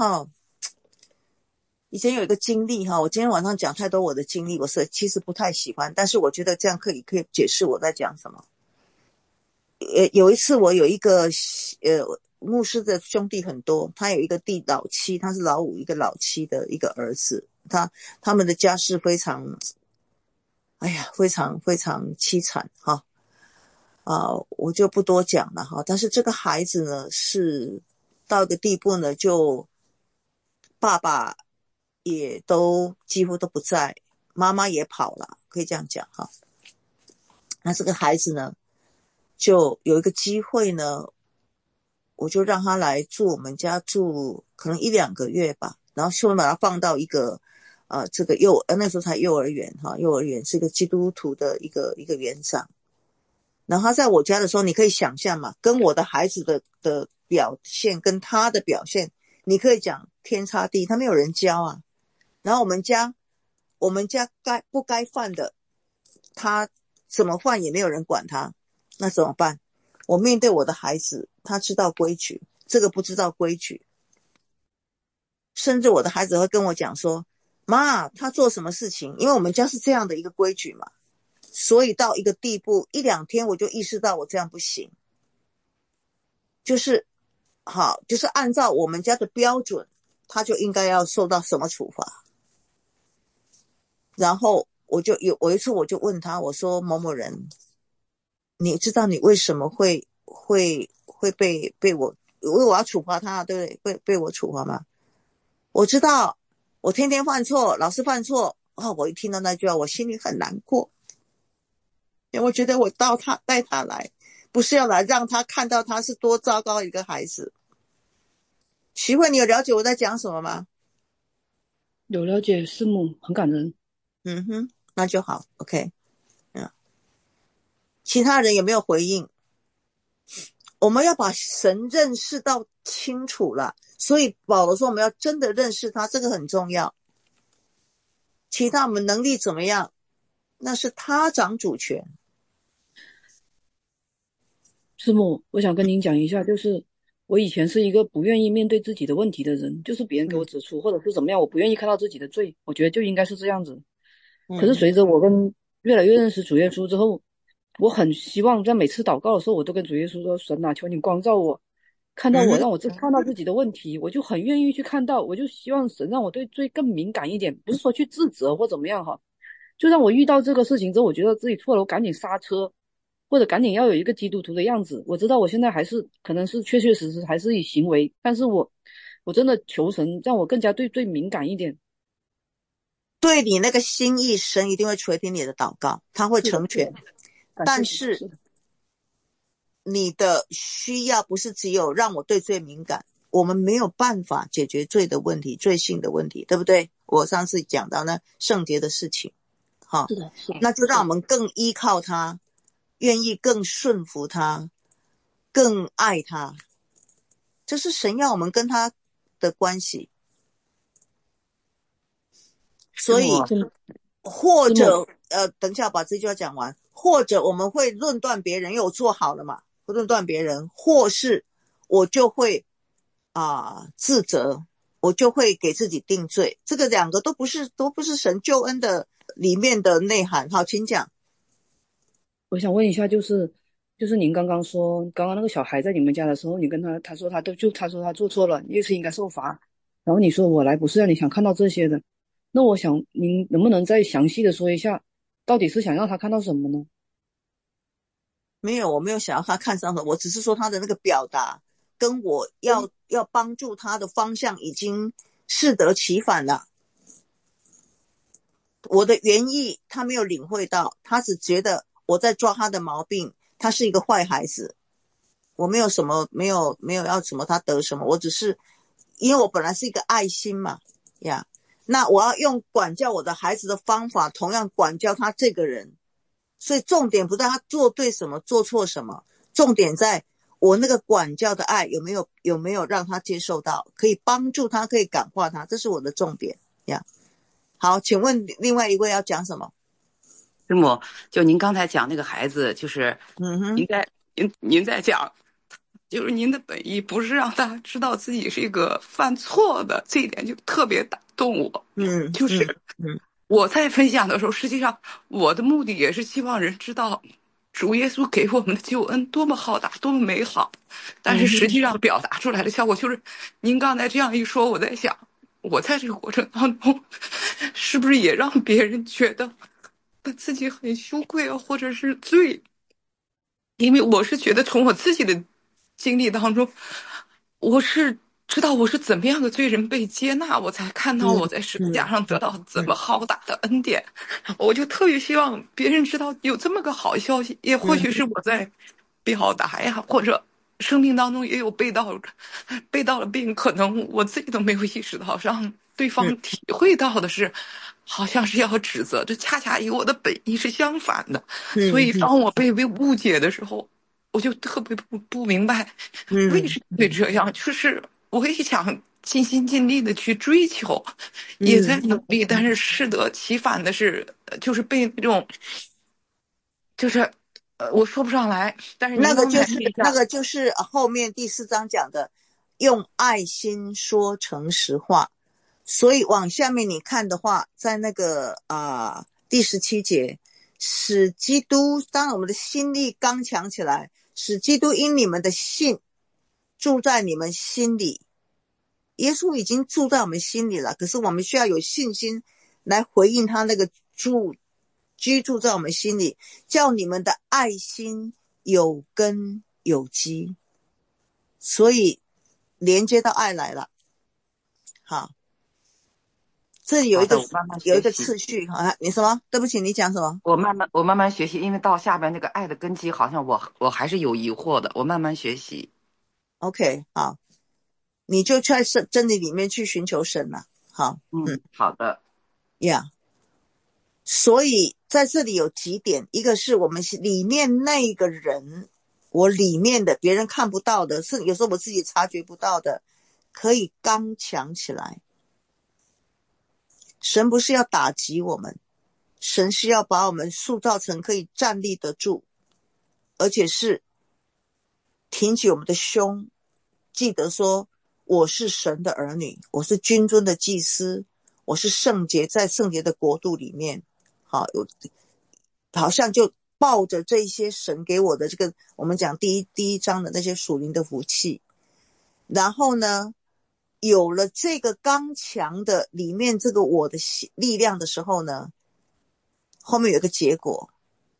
有一个经历哈，我今天晚上讲太多我的经历，我其实不太喜欢，但是我觉得这样可以解释我在讲什么。有一次我有一个牧师的兄弟很多，他有一个老七，他是老五，一个老七的一个儿子，他们的家世非常非常非常凄惨哈。我就不多讲了哈。但是这个孩子呢，是到一个地步呢，就爸爸也都几乎都不在，妈妈也跑了，可以这样讲哈。那这个孩子呢，就有一个机会呢，我就让他来住我们家住可能1-2个月吧，然后顺便把他放到一个这个那时候才幼儿园哈，幼儿园是一个基督徒的一个园长。然后他在我家的时候，你可以想象嘛，跟我的孩子的表现跟他的表现，你可以讲天差地，他没有人教啊。然后我们家不该犯的，他怎么犯也没有人管他，那怎么办？我面对我的孩子，他知道规矩，这个不知道规矩，甚至我的孩子会跟我讲说，妈，他做什么事情？因为我们家是这样的一个规矩嘛，所以到一个地步1-2天我就意识到我这样不行，就是按照我们家的标准，他就应该要受到什么处罚。然后我一次我就问他，我说某某人，你知道你为什么会被我，因为我要处罚他，对不对？会被我处罚吗？我知道，我天天犯错，老是犯错。我一听到那句话，我心里很难过，因为我觉得我带他来，不是要来让他看到他是多糟糕一个孩子。徐慧，你有了解我在讲什么吗？ 有了解，师母，很感人。 那就好 ，OK。其他人有没有回应？我们要把神认识到清楚了，所以保罗说我们要真的认识他，这个很重要。其他我们能力怎么样，那是他掌主权。 师母，我想跟您讲一下，就是我以前是一个不愿意面对自己的问题的人，就是别人给我指出或者是怎么样，我不愿意看到自己的罪，我觉得就应该是这样子。可是随着我越来越认识主耶稣之后，我很希望在每次祷告的时候，我都跟主耶稣说，神啊，求你光照我，看到我，让我看到自己的问题，我就很愿意去看到，我就希望神让我对罪更敏感一点，不是说去自责或怎么样哈，就让我遇到这个事情之后，我觉得自己错了，我赶紧刹车，或者赶紧要有一个基督徒的样子。我知道我现在还是可能是确实还是以行为，但是我真的求神让我更加对罪敏感一点。 对你那个心意，神一定会垂听你的祷告，他会成全。但是你的需要不是只有让我对罪敏感， 我们没有办法解决罪的问题，罪性的问题，对不对？我上次讲到那圣洁的事情，好， 是的，是的， 那就让我们更依靠他，愿意更顺服他，更爱他。这是神要我们跟他的关系。所以或者等一下把这句话讲完，或者我们会论断别人，因为我做好了嘛，论断别人，或是我就会自责，我就会给自己定罪。这个两个都不是神救恩的里面的内涵。好，请讲。 我想问一下，就是您刚刚说，刚刚那个小孩在你们家的时候，你跟他说他做错了，也是应该受罚，然后你说我来不是让你想看到这些的，那我想您能不能再详细的说一下，到底是想让他看到什么呢？ 没有，我没有想要他看上什么，我只是说他的那个表达跟我要帮助他的方向已经适得其反了。我的原意他没有领会到，他只觉得我在抓他的毛病，他是一个坏孩子。我没有什么，没有要什么他得什么，我只是因为我本来是一个爱心嘛呀，那我要用管教我的孩子的方法，同样管教他这个人。所以重点不在他做对什么做错什么，重点在我那个管教的爱有没有让他接受到，可以帮助他，可以感化他，这是我的重点呀。好，请问另外一位要讲什么？ 师母，就您刚才讲那个孩子，就是您在讲，就是您的本意不是让他知道自己是一个犯错的，这一点就特别打动我。就是我在分享的时候，实际上我的目的也是希望人知道主耶稣给我们的救恩多么浩大，多么美好。但是实际上表达出来的效果就是，您刚才这样一说，我在想，我在这个过程当中，是不是也让别人觉得自己很羞愧啊，或者是罪？因为我是觉得从我自己的经历当中，我是知道我是怎么样的罪人被接纳，我才看到我在十字架上得到怎么浩大的恩典。我就特别希望别人知道有这么个好消息，也或许是我在表达呀，或者生命当中也有背到了病，可能我自己都没有意识到，让对方体会到的是，好像是要指责，这恰恰与我的本意是相反的。所以当我被误解的时候，我就特别不明白为什么会这样。就是我也想尽心尽力的去追求，也在努力，但是适得其反的是，就是被那种，就是我说不上来。但是那个就是后面第4章讲的，用爱心说诚实话。所以往下面你看的话，在那个第17节，使基督，当我们的心力刚强起来，使基督因你们的信住在你们心里。耶稣已经住在我们心里了，可是我们需要有信心来回应他那个居住在我们心里，叫你们的爱心有根有基。所以连接到爱来了。好，这里有一个次序啊，你什么？对不起，你讲什么？ 我慢慢学习，因为到下边那个爱的根基，好像我还是有疑惑的，我慢慢学习。 OK， 好，你就在真理里面去寻求神了。好， 好的呀。所以在这里有几点，一个是我们里面那个人，我里面的别人看不到的，是有时候我自己察觉不到的，可以刚强起来。神不是要打击我们，神是要把我们塑造成可以站立得住，而且是挺起我们的胸，记得说我是神的儿女，我是君尊的祭司，我是圣洁，在圣洁的国度里面。好像就抱着这些神给我的这个，我们讲第一章的那些属灵的福气，然后呢有了这个刚强的里面这个我的力量的时候呢，后面有一个结果，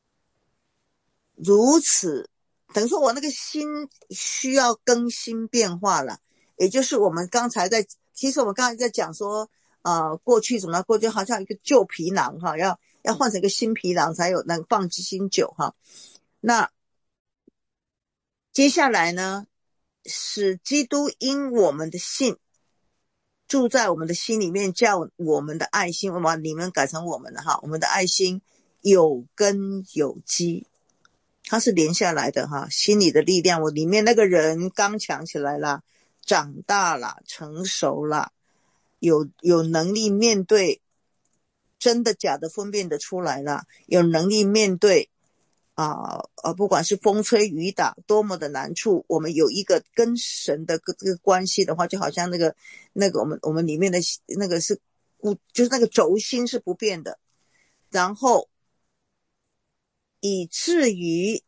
如此等于说我那个心需要更新变化了。也就是我们刚才其实我们刚才在讲说过去怎么样，过去好像一个旧皮囊要换成一个新皮囊才有能放新酒哈。那接下来呢， 使基督因我们的信住在我们的心里面，叫我们的爱心，我把你们改成我们的哈，我们的爱心有根有基，它是连下来的哈，心里的力量，我里面那个人刚强起来了，长大了，成熟了，有能力面对真的假的分辨得出来了，有能力面对不管是风吹雨打多么的难处，我们有一个跟神的这个关系的话，就好像那个我们里面的那个是就是那个轴心是不变的，然后以至于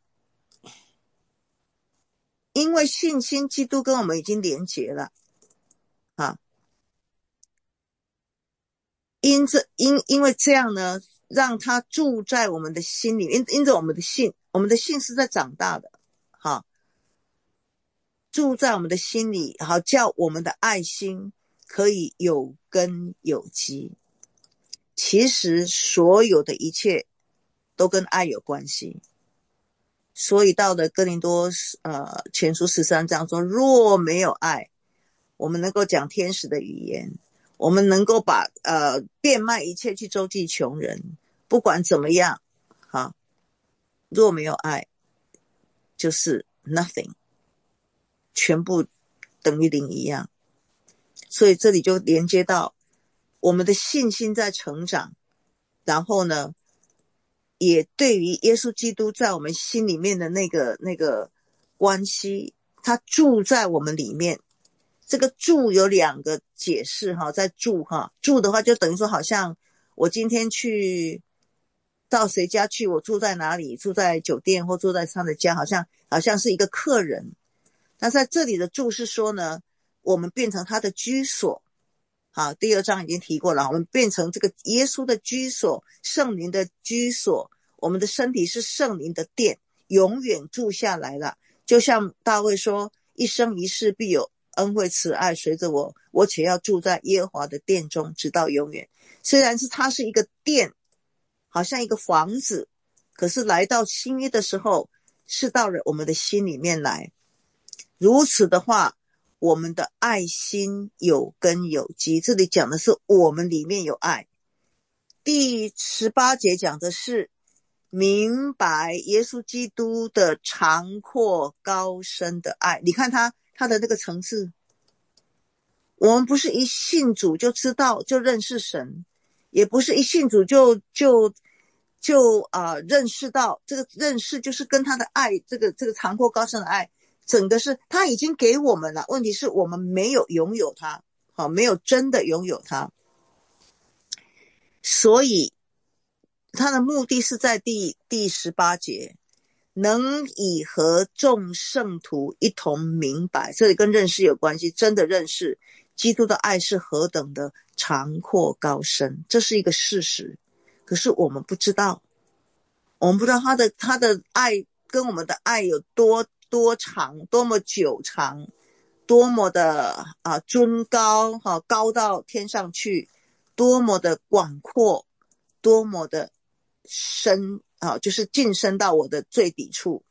因为信心，基督跟我们已经连结了啊，因为这样呢，让他住在我们的心里，因着我们的信是在长大的，好，住在我们的心里，好，叫我们的爱心可以有根有基。其实所有的一切都跟爱有关系，所以到了哥林多前书13章说，若没有爱，我们能够讲天使的语言，我们能够把变卖一切去周济穷人，不管怎么样若没有爱就是 nothing， 全部等于零一样。所以这里就连接到我们的信心在成长，然后呢也对于耶稣基督在我们心里面的那个关系，他住在我们里面。这个住有两个解释在住住的话就等于说好像我今天去到谁家去，我住在哪里，住在酒店或住在他的家，好像是一个客人。那在这里的住是说呢，我们变成他的居所。好，第2章已经提过了，我们变成这个耶稣的居所，圣灵的居所，我们的身体是圣灵的殿，永远住下来了。就像大卫说，一生一世必有恩惠慈爱随着我，我且要住在耶和华的殿中直到永远。虽然是它是一个殿，好像一个房子，可是来到新约的时候是到了我们的心里面来。如此的话，我们的爱心有根有基，这里讲的是我们里面有爱。第18节讲的是明白耶稣基督的长阔高深的爱。你看他的那个层次，我们不是一信主就知道就认识神，也不是一信主就认识到，这个认识就是跟他的爱，这个长阔高深的爱，整个是他已经给我们了，问题是我们没有拥有他，没有真的拥有他。所以他的目的是在第18节，能以和众圣徒一同明白，这里跟认识有关系，真的认识基督的爱是何等的长阔高深，这是一个事实。可是我们不知道，他的爱跟我们的爱有多长，多么久长，多么的尊高，高到天上去，多么的广阔，多么的深，就是晋升到我的最底处。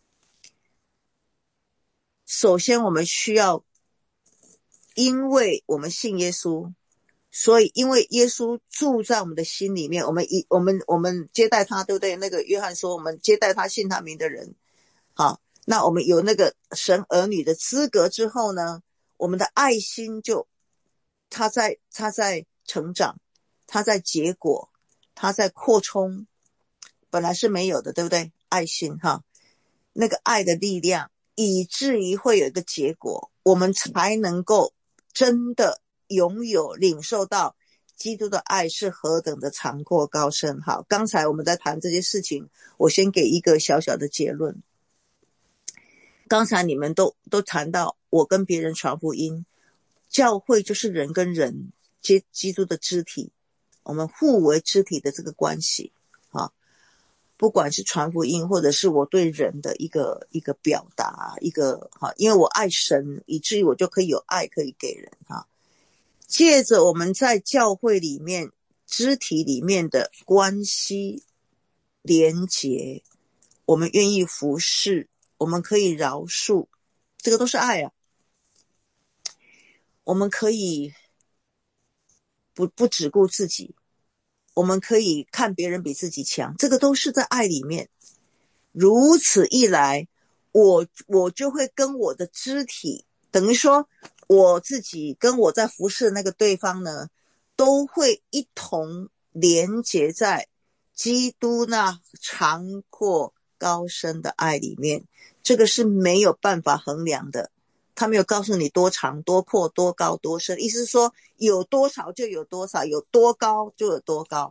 首先我们需要，因为我们信耶稣，所以因为耶稣住在我们的心里面，我们接待他，对不对？那个约翰说我们接待他信他名的人，好，那我们有那个神儿女的资格之后呢，我们的爱心就他在成长，他在结果，他在扩充，本来是没有的，对不对？爱心那个爱的力量，以至于会有一个结果，我们才能够真的拥有领受到基督的爱是何等的长阔高深。好，刚才我们在谈这些事情，我先给一个小小的结论。刚才你们都谈到我跟别人传福音，教会就是人跟人接基督的肢体，我们互为肢体的这个关系不管是传福音或者是我对人的一个表达，因为我爱神，以至于我就可以有爱可以给人借着我们在教会里面肢体里面的关系连结，我们愿意服侍，我们可以饶恕， 这个都是爱啊。我们可以不只顾自己，我们可以看别人比自己强，这个都是在爱里面。如此一来，我就会跟我的肢体，等于说我自己跟我在服侍的那个对方呢，都会一同连结在基督那长阔高深的爱里面。这个是没有办法衡量的，他没有告诉你多长多阔多高多深，意思是说有多少就有多少，有多高就有多高。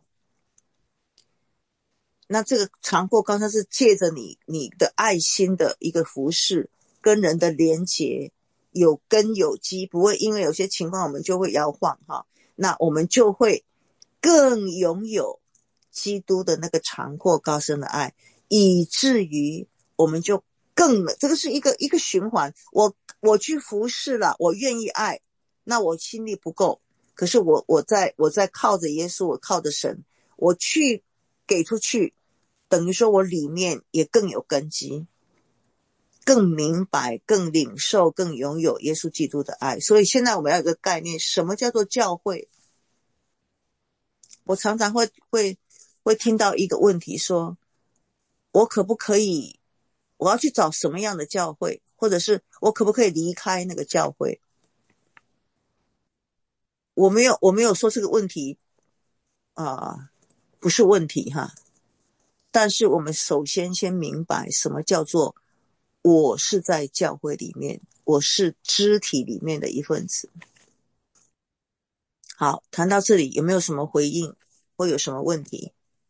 那这个长阔高深是借着你的爱心的一个服侍跟人的连结，有根有基，不会因为有些情况我们就会摇晃哈，那我们就会更拥有基督的那个长阔高深的爱，以至于我们就更，这个是一个循环。我去服侍了，我愿意爱，那我心力不够，可是我在靠着耶稣，我靠着神，我去给出去，等于说我里面也更有根基，更明白，更领受，更拥有耶稣基督的爱。所以现在我们要有个概念，什么叫做教会？我常常会听到一个问题说，我可不可以，我要去找什么样的教会，或者是我可不可以离开那个教会？我没有说这个问题不是问题哈，但是我们首先先明白什么叫做我是在教会里面，我是肢体里面的一份子。好，谈到这里有没有什么回应或有什么问题？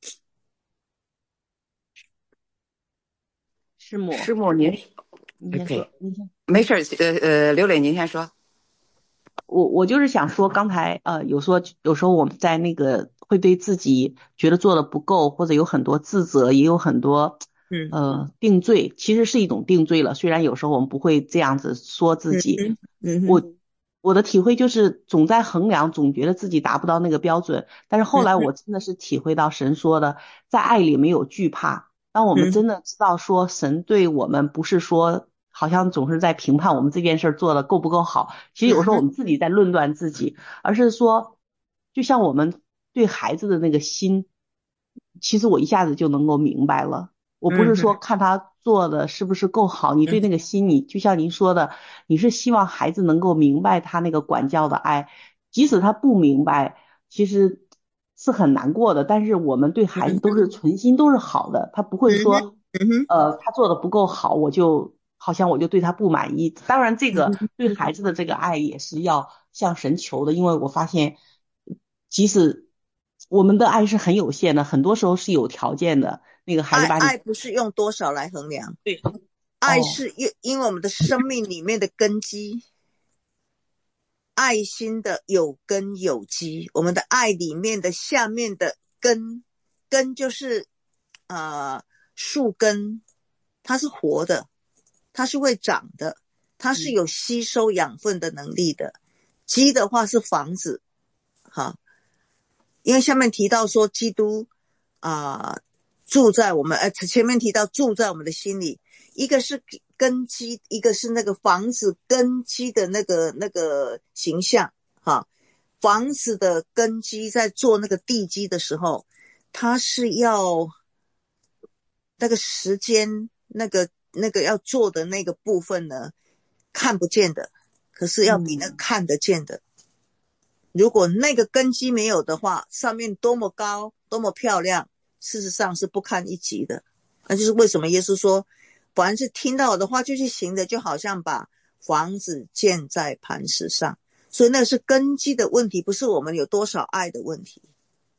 师母， 您先说，您先。 没事，刘磊您先说。 我就是想说，刚才有时候我们在那个会对自己觉得做的不够，或者有很多自责，也有很多定罪，其实是一种定罪了。虽然有时候我们不会这样子说自己，我的体会就是总在衡量，总觉得自己达不到那个标准。但是后来我真的是体会到神说的，在爱里没有惧怕。当我们真的知道说神对我们不是说好像总是在评判我们这件事做的够不够好，其实有时候我们自己在论断自己，而是说就像我们对孩子的那个心，其实我一下子就能够明白了。我不是说看他做的是不是够好，你对那个心，你就像您说的，你是希望孩子能够明白他那个管教的爱，即使他不明白，其实是很难过的。但是我们对孩子都是存心都是好的，他不会说他做的不够好，我就对他不满意。当然这个对孩子的这个爱也是要向神求的，因为我发现即使我们的爱是很有限的，很多时候是有条件的。那个孩子把你爱不是用多少来衡量， 对， 爱是因为我们的生命里面的根基，爱心的有根有基，我们的爱里面的下面的根就是树根，它是活的，它是会长的，它是有吸收养分的能力的。基的话是房子，因为下面提到说基督住在我们前面提到住在我们的心里，一个是根基，一个是那个房子根基的那个形象房子的根基在做那个地基的时候，它是要那个时间那个要做的那个部分呢，看不见的，可是要比那个看得见的。如果那个根基没有的话，上面多么高多么漂亮，事实上是不堪一击的。那就是为什么耶稣说，凡是听到我的话就去行的，就好像把房子建在磐石上。所以那是根基的问题，不是我们有多少爱的问题。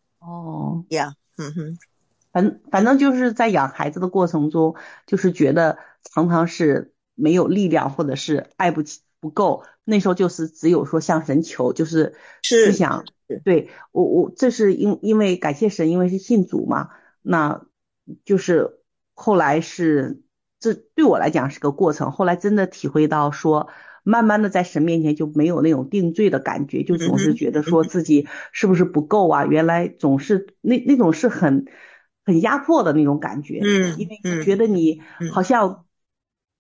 反正就是在养孩子的过程中，就是觉得常常是没有力量，或者是爱不够，那时候就是只有说向神求，就是想对我这是因为感谢神，因为是信主嘛，那就是后来是这对我来讲是个过程，后来真的体会到说慢慢的在神面前就没有那种定罪的感觉，就总是觉得说自己是不是不够啊，原来总是那种是很压迫的那种感觉，因为觉得你好像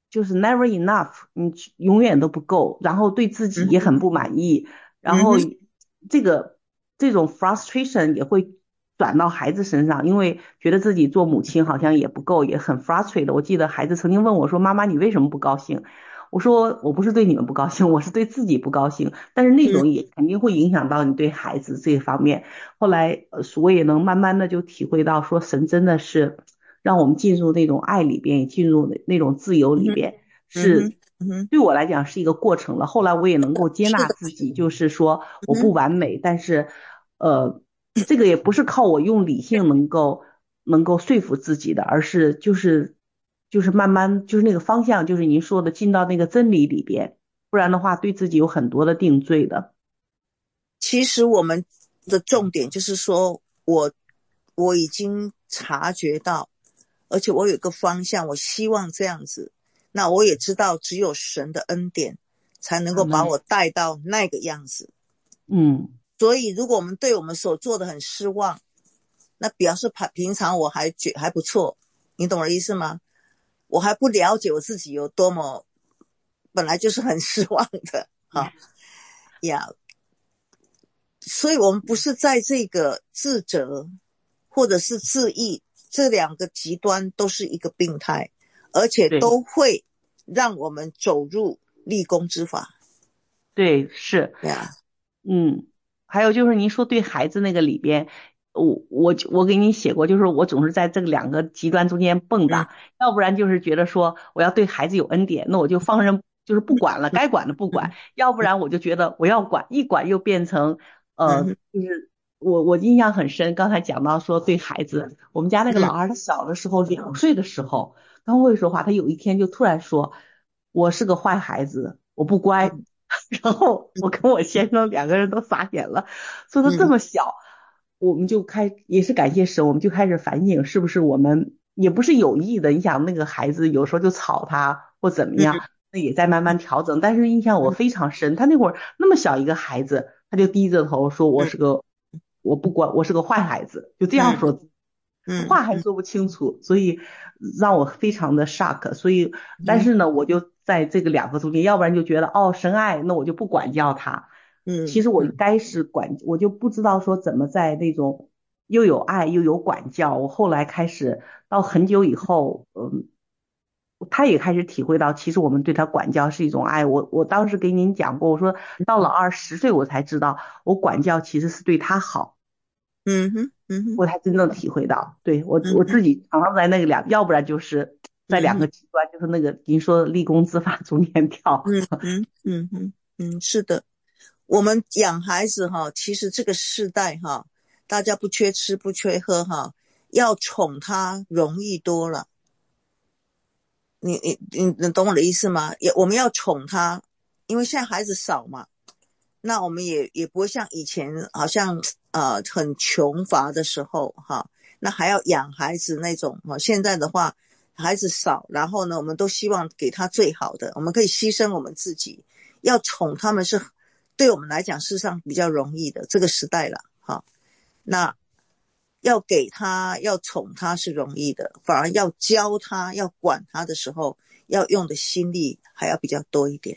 就是 never enough，你永远都不够，然后对自己也很不满意，然后这种 frustration 也会转到孩子身上，因为觉得自己做母亲好像也不够，也很 frustrated。我记得孩子曾经问我说：“妈妈，你为什么不高兴？”我说：“我不是对你们不高兴，我是对自己不高兴。”但是那种也肯定会影响到你对孩子这方面。后来，我也能慢慢的就体会到，说神真的是让我们进入那种爱里边，也进入那种自由里边，是对我来讲是一个过程了。后来我也能够接纳自己，就是说我不完美，但是这个也不是靠我用理性能够说服自己的，而是就是慢慢就是那个方向，就是您说的进到那个真理里边，不然的话对自己有很多的定罪的。 其实我们的重点就是说，我已经察觉到，而且我有一个方向，我希望这样子。那我也知道，只有神的恩典才能够把我带到那个样子。所以如果我们对我们所做的很失望，那表示平常我还不错，你懂我的意思吗？我还不了解我自己有多么本来就是很失望的呀。所以我们不是在这个自责或者是自义，这两个极端都是一个病态，而且都会让我们走入立功之法。 对，是还有就是您说对孩子那个里边，我给你写过，就是我总是在这个两个极端中间蹦跶，要不然就是觉得说我要对孩子有恩典，那我就放任，就是不管了，该管的不管，要不然我就觉得我要管，一管又变成就是我印象很深，刚才讲到说对孩子，我们家那个老二他小的时候2岁的时候刚会说话，他有一天就突然说我是个坏孩子，我不乖。然后我跟我先生2个人都傻眼了，说他这么小，我们就也是感谢神，我们就开始反省是不是我们也不是有意的，你想那个孩子有时候就吵他或怎么样，那也在慢慢调整。但是印象我非常深，他那会儿那么小一个孩子，他就低着头说我不管，我是个坏孩子，就这样说。话还说不清楚，所以让我非常的 shock。所以，但是呢，我就在这个2个中间，要不然就觉得神爱，那我就不管教他。其实我该是我就不知道说怎么在那种又有爱又有管教。我后来开始到很久以后，他也开始体会到，其实我们对他管教是一种爱。我当时给您讲过，我说到了10岁，我才知道我管教其实是对他好。我才真正体会到，对我自己常常在那个要不然就是在2个极端，就是那个您说的立功之法中间跳。 是的，我们养孩子其实这个世代大家不缺吃不缺喝要宠他容易多了。你懂我的意思吗？我们要宠他，因为现在孩子少嘛，那我们也不会像以前好像很穷乏的时候那还要养孩子那种现在的话孩子少，然后呢我们都希望给他最好的，我们可以牺牲我们自己，要宠他们是对我们来讲事实上比较容易的这个时代了那要给他要宠他是容易的，反而要教他要管他的时候要用的心力还要比较多一点。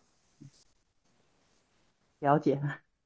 了解。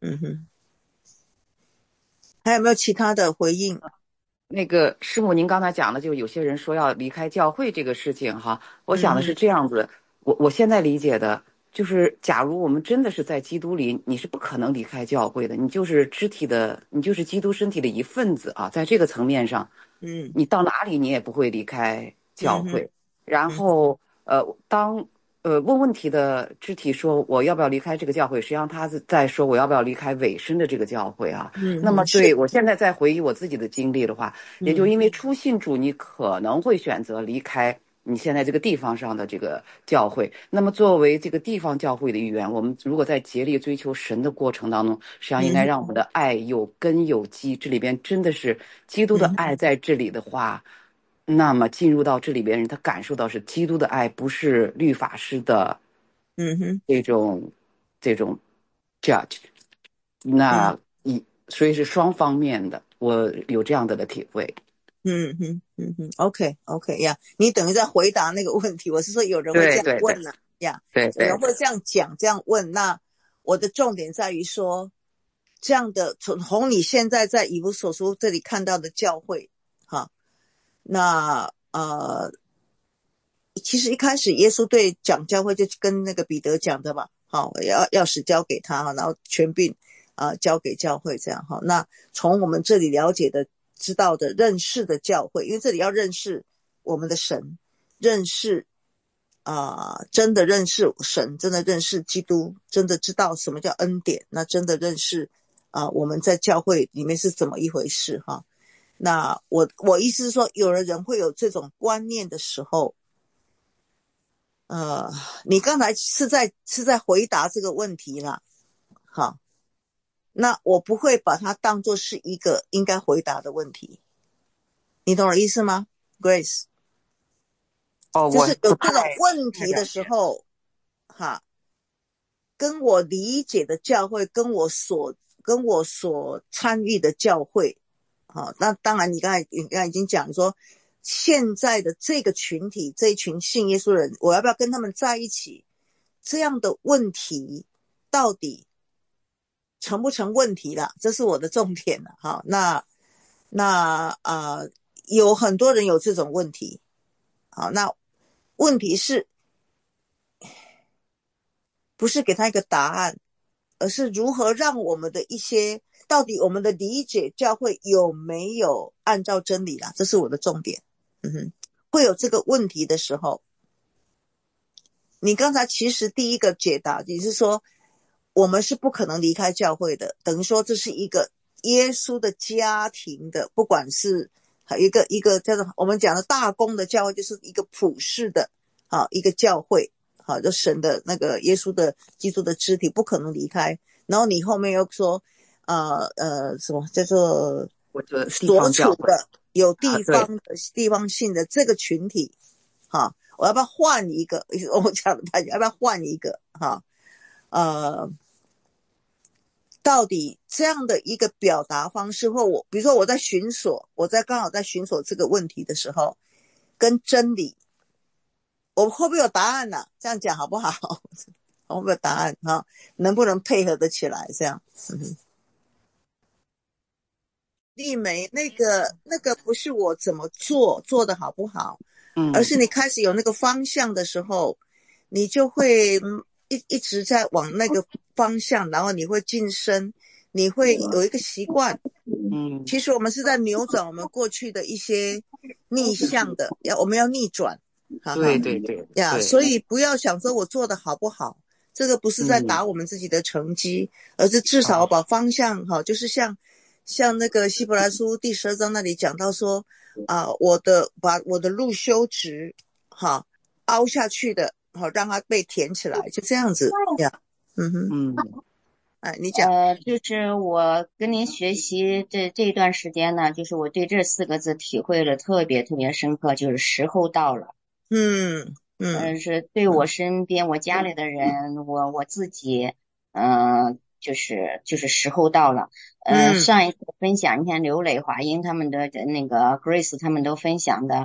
还有没有其他的回应？ 那个师母，您刚才讲的就有些人说要离开教会这个事情我想的是这样子，我现在理解的就是假如我们真的是在基督里，你是不可能离开教会的，你就是你就是基督身体的一份子在这个层面上你到哪里你也不会离开教会。然后当问问题的肢体说我要不要离开这个教会，实际上他是在说我要不要离开委身的这个教会那么对我现在在回忆我自己的经历的话，也就因为初信主你可能会选择离开你现在这个地方上的这个教会，那么作为这个地方教会的一员，我们如果在竭力追求神的过程当中，实际上应该让我们的爱有根有基，这里边真的是基督的爱在这里的话那么进入到这里边人他感受到是基督的爱，不是律法师的这种 judge。 那所以是双方面的，我有这样的体会。 OK呀，你等于在回答那个问题。我是说有人会这样问了呀， 对， 有人会这样讲这样问。那我的重点在于说，这样的从你现在在以弗所书这里看到的教会，哈，那其实一开始耶稣对讲教会就跟那个彼得讲的嘛，好，钥匙交给他，然后权柄交给教会这样哈。那从我们这里了解的、知道的、认识的教会，因为这里要认识我们的神，认识真的认识神，真的认识基督，真的知道什么叫恩典，那真的认识我们在教会里面是怎么一回事哈。那我意思是说，有的人会有这种观念的时候，你刚才是在回答这个问题啦，好，那我不会把它当作是一个应该回答的问题，你懂我的意思吗 ，Grace？就是有这种问题的时候，哈，跟我理解的教会，跟我所参与的教会，好，那当然你刚才已经讲说，现在的这个群体，这一群信耶稣人，我要不要跟他们在一起？这样的问题到底成不成问题了？这是我的重点了。好，那有很多人有这种问题。好，那问题是不是给他一个答案，而是如何让我们的一些到底我们的理解教会有没有按照真理啦？这是我的重点。会有这个问题的时候，你刚才其实第一个解答你是说我们是不可能离开教会的，等于说这是一个耶稣的家庭的，不管是一个叫做我们讲的大公的教会，就是一个普世的一个教会，好，就神的那个耶稣的基督的肢体不可能离开。然后你后面又说什么叫做所处的有地方的地方性的这个群体，哈，我要不要换一个？我讲的要不要换一个？哈，到底这样的一个表达方式，或比如说我在寻索，刚好在寻索这个问题的时候，跟真理，我会不会有答案呢？这样讲好不好？会不会有答案哈？能不能配合得起来？这样，丽梅，那个不是我怎么做的好不好？而是你开始有那个方向的时候，你就会一直在往那个方向，然后你会晋升，你会有一个习惯。其实我们是在扭转我们过去的一些逆向的，我们要逆转。对呀，所以不要想说我做的好不好，这个不是在打我们自己的成绩，而是至少把方向就是像那个希伯来书第12章那里讲到说把我的路修直，凹下去的，让它被填起来，就这样子呀。你讲。 就是我跟您学习这一段时间呢，就是我对这4个字体会了特别特别深刻，就是时候到了。是对我身边我家里的人，我自己，就是时候到了。上一次分享，你看刘磊、华英他们的那个 Grace 他们都分享的，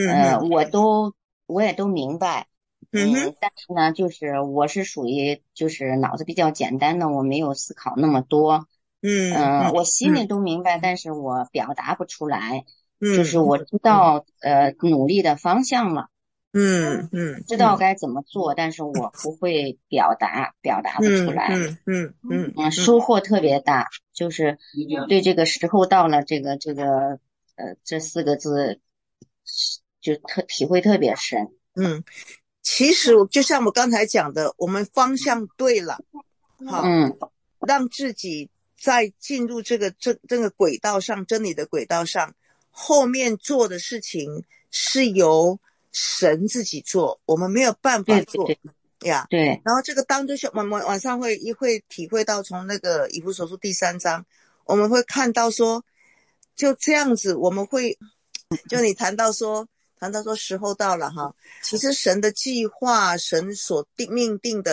我也都明白。但是呢，就是我是属于就是脑子比较简单的，我没有思考那么多。我心里都明白，但是我表达不出来。就是我知道努力的方向了。知道该怎么做，但是我不会表达不出来。收获特别大，就是对这个时候到了这4个字就体会特别深。 其实就像我刚才讲的，我们方向对了，让自己在进入这个轨道上，真理的轨道上，后面做的事情是由神自己做，我们没有办法做。 对。 然后这个当中我们晚上会体会到，从那个以弗所书第3章，我们会看到说，就这样子，我们会就你谈到说时候到了哈，其实神的计划，神所命定的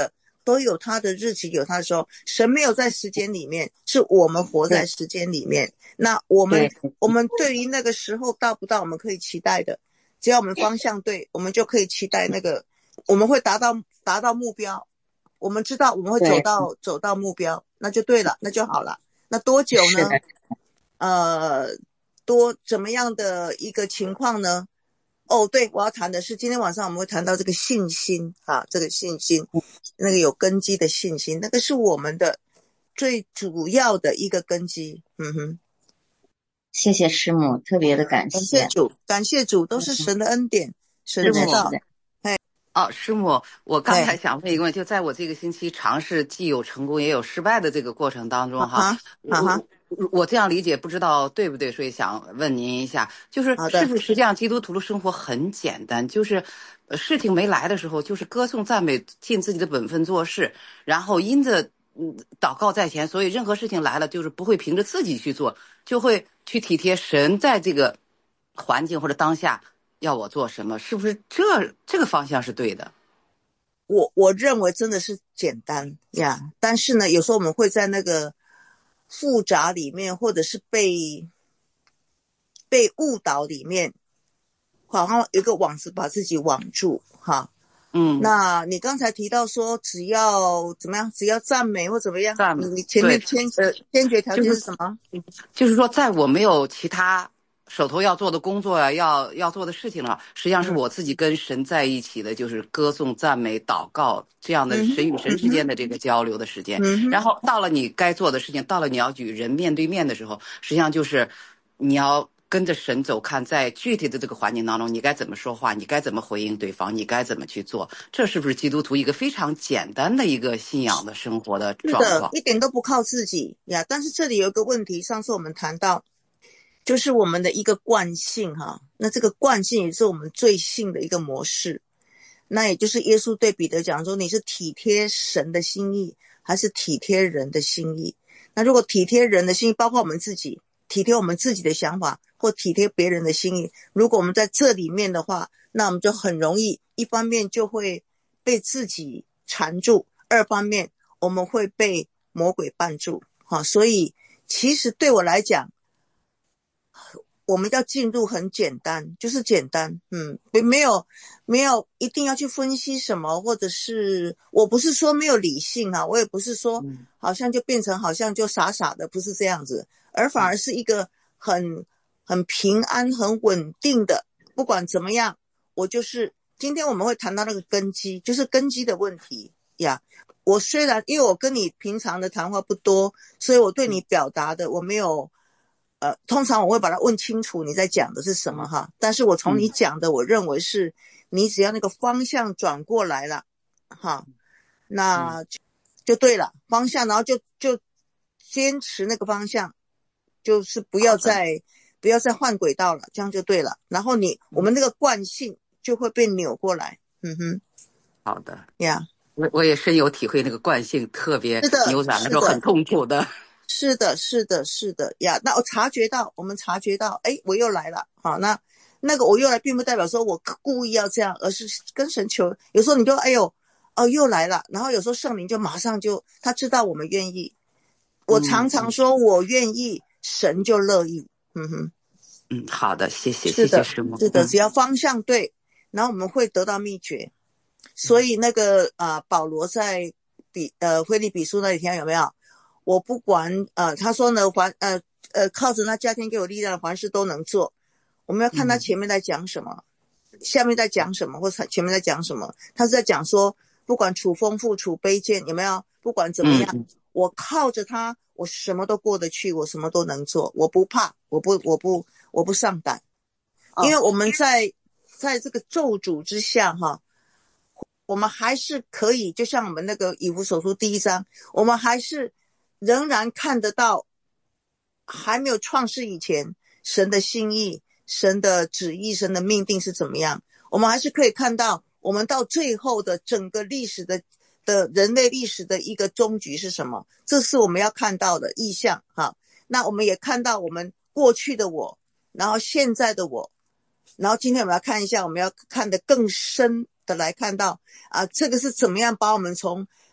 都有它的日期，有它的时候。神没有在时间里面，是我们活在时间里面。那我们对于那个时候到不到，我们可以期待的。只要我们方向对，我们就可以期待那个，我们会达到目标。我们知道我们会走到目标，那就对了，那就好了。那多久呢？怎么样的一个情况呢？对，我要谈的是今天晚上我们会谈到这个信心啊，这个信心，那个有根基的信心，那个是我们的最主要的一个根基。 谢谢师母，特别的感谢。 感谢主，都是神的恩典，神知道。 师母，我刚才想问一个问题，就在我这个星期尝试既有成功也有失败的这个过程当中我这样理解不知道对不对，所以想问您一下，就是是不是实际上基督徒的生活很简单，就是事情没来的时候就是歌颂赞美，尽自己的本分做事，然后因着祷告在前，所以任何事情来了就是不会凭着自己去做，就会去体贴神在这个环境或者当下要我做什么，是不是这个方向是对的？ 我认为真的是简单呀，但是呢，有时候我们会在那个复杂里面，或者是被误导里面，好像有一个网子把自己网住哈。那你刚才提到说，只要怎么样，只要赞美或怎么样，你前面先决条件是什么？ 就是说，在我没有其他手头要做的工作要做的事情了，实际上是我自己跟神在一起的，就是歌颂、赞美、祷告这样的神与神之间的这个交流的时间。然后到了你该做的事情，到了你要与人面对面的时候，实际上就是你要跟着神走，看在具体的这个环境当中，你该怎么说话，你该怎么回应对方，你该怎么去做。这是不是基督徒一个非常简单的一个信仰的生活的状况？ 是的，一点都不靠自己呀。但是这里有一个问题，上次我们谈到，就是我们的一个惯性哈。那这个惯性也是我们罪性的一个模式。那也就是耶稣对彼得讲说，你是体贴神的心意，还是体贴人的心意？那如果体贴人的心意，包括我们自己，体贴我们自己的想法，或体贴别人的心意，如果我们在这里面的话，那我们就很容易，一方面就会被自己缠住，二方面我们会被魔鬼绊住。所以其实对我来讲，我们要进入很简单，就是简单。没有一定要去分析什么，或者是我不是说没有理性啊，我也不是说好像就变成好像就傻傻的，不是这样子，而反而是一个很平安很稳定的，不管怎么样，我就是今天我们会谈到那个根基，就是根基的问题呀。我虽然因为我跟你平常的谈话不多，所以我对你表达的我没有通常我会把它问清楚你在讲的是什么哈，但是我从你讲的我认为是你只要那个方向转过来了哈，那就对了，方向，然后就坚持那个方向，就是不要再换轨道了，这样就对了，然后我们那个惯性就会被扭过来。 好的呀， 我也深有体会，那个惯性特别扭转的时候很痛苦的。 是的呀。那我们察觉到我又来了。好，那个我又来并不代表说我故意要这样，而是跟神求。有时候你就又来了，然后有时候圣灵就马上就他知道我们愿意。我常常说我愿意，神就乐意。 好的，谢谢师母。 是的，只要方向对，然后我们会得到秘诀。所以那个保罗在腓立比书那里听有没有？我不管他说呢，靠着那加添给我力量的凡事都能做。我们要看他前面在讲什么，下面在讲什么，或前面在讲什么。他是在讲说，不管处丰富处卑贱，有没有？不管怎么样，我靠着他，我什么都过得去，我什么都能做，我不怕，我不上胆，因为我们在这个咒诅之下哈。我们还是可以，就像我们那个以弗所书第1章，我们还是仍然看得到还没有创世以前神的心意、神的旨意、神的命定是怎么样。我们还是可以看到我们到最后的整个历史的人类历史的一个终局是什么，这是我们要看到的意象哈。那我们也看到我们过去的我，然后现在的我，然后今天我们要看一下，我们要看得更深的来看到这个是怎么样把我们从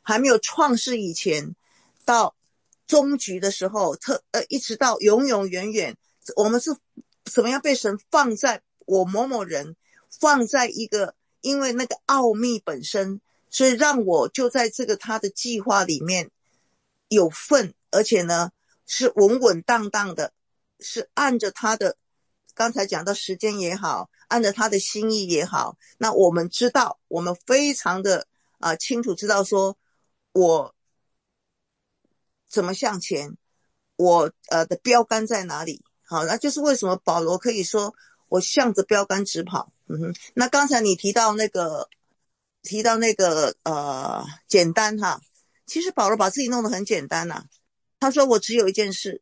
还没有创世以前到终局的时候，一直到永永远远，我们是怎么样被神放在我某某人放在一个，因为那个奥秘本身，所以让我就在这个他的计划里面有份，而且呢是稳稳当当的，是按着他的刚才讲到时间也好，按着他的心意也好，那我们知道，我们非常的清楚知道说我怎么向前，我的标杆在哪里。好，那就是为什么保罗可以说我向着标杆直跑。那刚才你提到那个简单哈，其实保罗把自己弄得很简单啊。他说我只有一件事，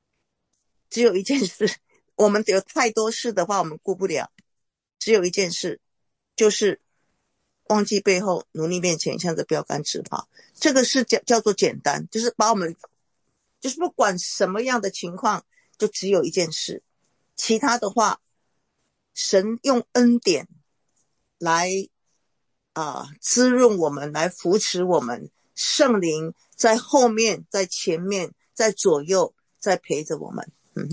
我们有太多事的话我们顾不了，只有一件事，就是忘记背后，努力面前，向着标杆直跑。这个是叫做简单，就是把我们就是不管什么样的情况，就只有一件事，其他的话神用恩典来滋润我们，来扶持我们，圣灵在后面，在前面，在左右，在陪着我们。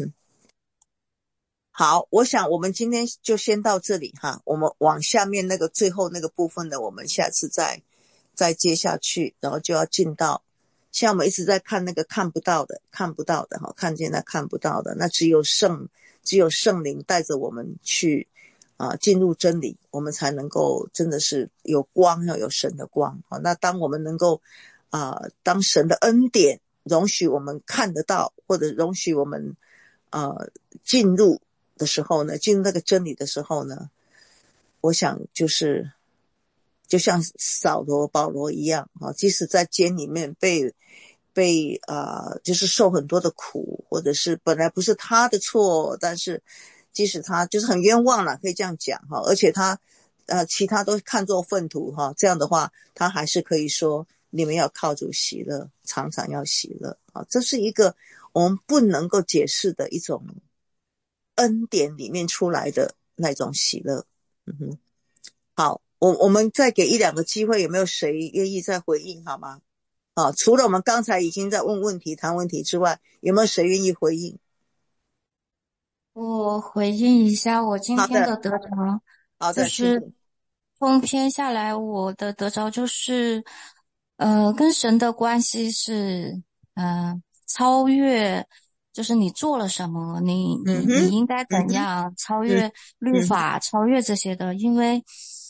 好，我想我们今天就先到这里哈，我们往下面那个最后那个部分呢，我们下次再接下去，然后就要进到，现在我们一直在看那个看不到的哈，看见那看不到的，那只有圣灵带着我们去进入真理，我们才能够真的是有光，要有神的光。好，那当我们能够当神的恩典容许我们看得到，或者容许我们进入的时候呢，进入那个真理的时候呢，我想就像扫罗保罗一样即使在监里面被就是受很多的苦，或者是本来不是他的错，但是即使他就是很冤枉了，可以这样讲而且他其他都看作粪土这样的话他还是可以说你们要靠主喜乐，常常要喜乐这是一个我们不能够解释的一种恩典里面出来的那种喜乐。好，我们再给一两个机会，有没有谁愿意再回应好吗？除了我们刚才已经在问问题谈问题之外，有没有谁愿意回应？ 我回应一下我今天的得着， 好的， 就是通篇下来我的得着就是跟神的关系是超越，就是你做了什么，你应该怎样，超越律法，超越这些的。因为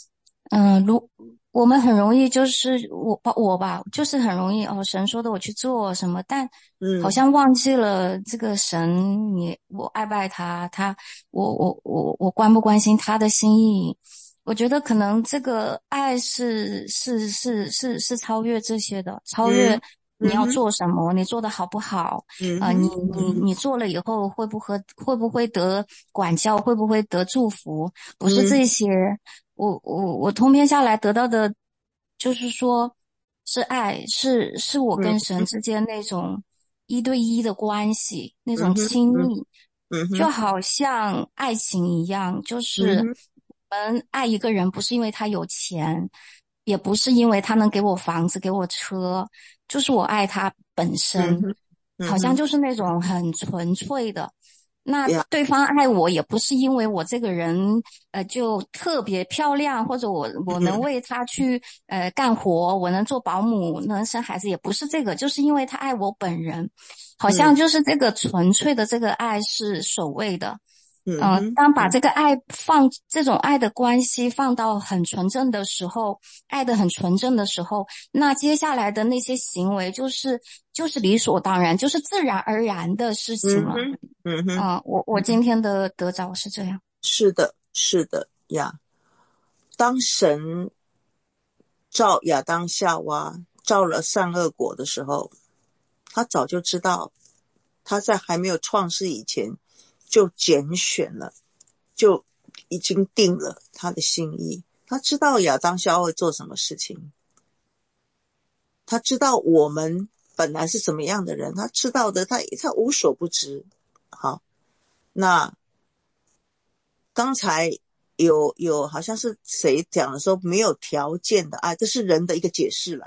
我们很容易就是我吧，就是很容易神说的我去做什么，但好像忘记了这个神，我爱不爱他，我关不关心他的心意。我觉得可能这个爱是超越这些的，超越你要做什么，你做的好不好，你做了以后会不会得管教，会不会得祝福，不是这些。我通篇下来得到的就是说是爱，是我跟神之间那种一对一的关系，那种亲密，就好像爱情一样，就是我们爱一个人不是因为他有钱，也不是因为他能给我房子给我车，就是我爱他本身，好像就是那种很纯粹的。那对方爱我也不是因为我这个人就特别漂亮，或者我能为他去干活，我能做保姆，能生孩子，也不是这个，就是因为他爱我本人，好像就是这个纯粹的这个爱是首位的。当把这个爱这种爱的关系放到很纯正的时候，爱的很纯正的时候，那接下来的那些行为就是理所当然，就是自然而然的事情了。我今天的得着是这样。 是的呀。当神照亚当夏娃照了善恶果的时候，他早就知道，他在还没有创世以前就拣选了，就已经定了他的心意。他知道亚当夏娃会做什么事情，他知道我们本来是什么样的人，他知道的，他无所不知。好，那刚才有好像是谁讲的说没有条件的爱，这是人的一个解释了。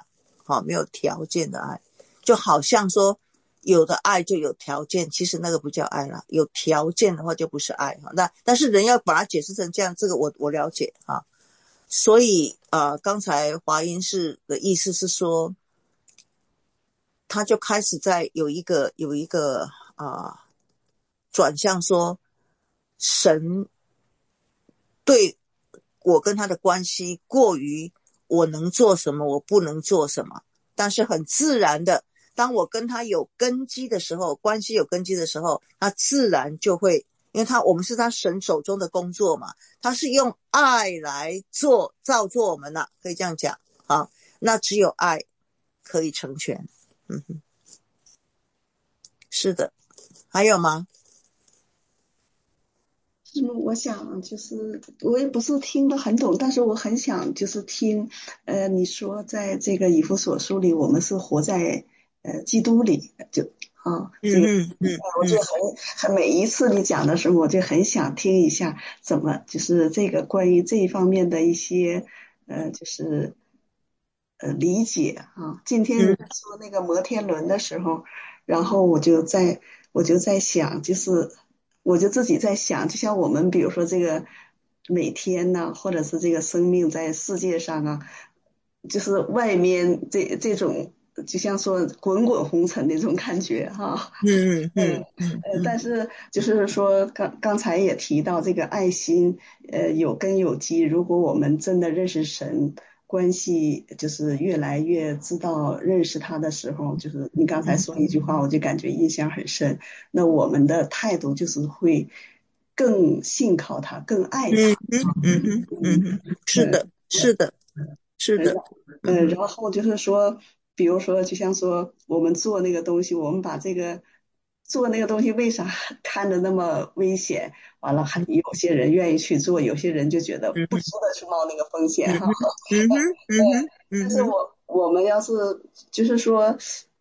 没有条件的爱，就好像说有的爱就有条件，其实那个不叫爱了，有条件的话就不是爱哈。但是人要把它解释成这样，这个我了解哈。所以刚才华英士的意思是说，他就开始在有一个转向说，神对我跟他的关系过于我能做什么我不能做什么，但是很自然的，当我跟他有根基的时候，关系有根基的时候，他自然就会，因为我们是他神手中的工作嘛，他是用爱来造作我们了，可以这样讲啊。那只有爱可以成全。是的，还有吗？ 我想就是我也不是听得很懂，但是我很想就是听你说在这个以弗所书里我们是活在基督里，就这个我就很每一次你讲的时候我就很想听一下怎么就是这个关于这一方面的一些就是理解啊。今天你说那个摩天轮的时候，然后我就在想，就是我就自己在想，就像我们比如说这个每天呢，或者是这个生命在世界上啊，就是外面这种就像说滚滚红尘那种感觉哈。但是就是说刚才也提到这个爱心有根有基，如果我们真的认识神，关系就是越来越知道认识他的时候，就是你刚才说一句话我就感觉印象很深，那我们的态度就是会更信靠他，更爱他。 是的是的是的。 然后就是说比如说就像说我们做那个东西，我们把这个做那个东西为啥看着那么危险，完了有些人愿意去做，有些人就觉得不值得去冒那个风险哈。但是我们要是就是说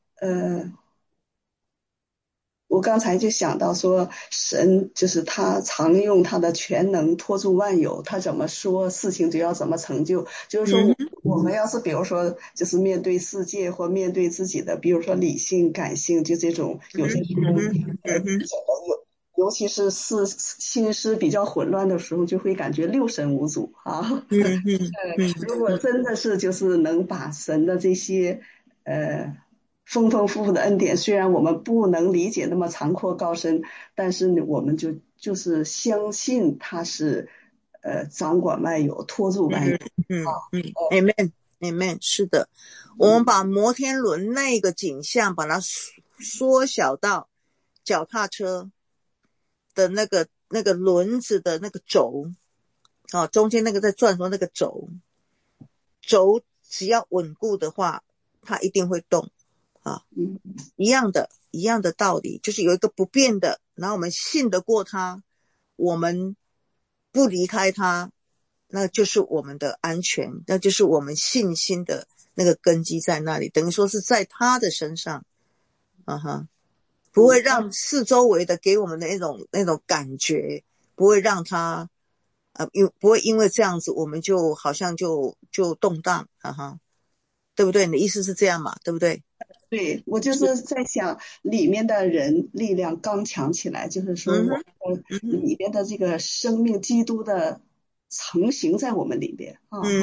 我刚才就想到说神就是他常用他的全能托住万有，他怎么说事情就要怎么成就，就是说我们要是比如说就是面对世界或面对自己的比如说理性感性，就这种有些时候尤其是心思比较混乱的时候，就会感觉六神无主啊。如果真的是就是能把神的这些丰丰富富的恩典，虽然我们不能理解那么长阔高深，但是呢我们就是相信他是掌管万有托住万有。 Amen， 是的。我们把摩天轮那个景象把它缩小到脚踏车的那个轮子的那个轴中间那个在转说那个轴只要稳固的话，它一定会动一样的道理，就是有一个不变的，然后我们信得过它，我们不离开它，那就是我们的安全，那就是我们信心的那个根基在那里，等于说是在他的身上不会让四周围的给我们的那种感觉，不会让他不会因为这样子我们就好像就动荡对不对？你的意思是这样嘛？对不对？ 对，我就是在想里面的人力量刚强起来，就是说我里面的这个生命基督的成型在我们里边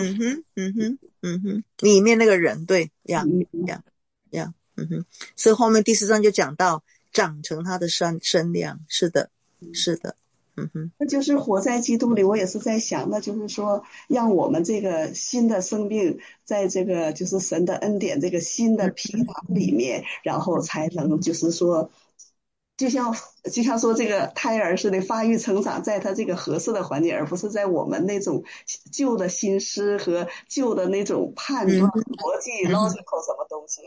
里面那个人对所以后面第4章就讲到长成他的身量，是的那就是活在基督里。我也是在想，那就是说让我们这个新的生命在这个就是神的恩典这个新的皮囊里面，然后才能就是说就像说这个胎儿似的发育成长在他这个合适的环境，而不是在我们那种旧的心思和旧的那种判断逻辑 logical 什么东西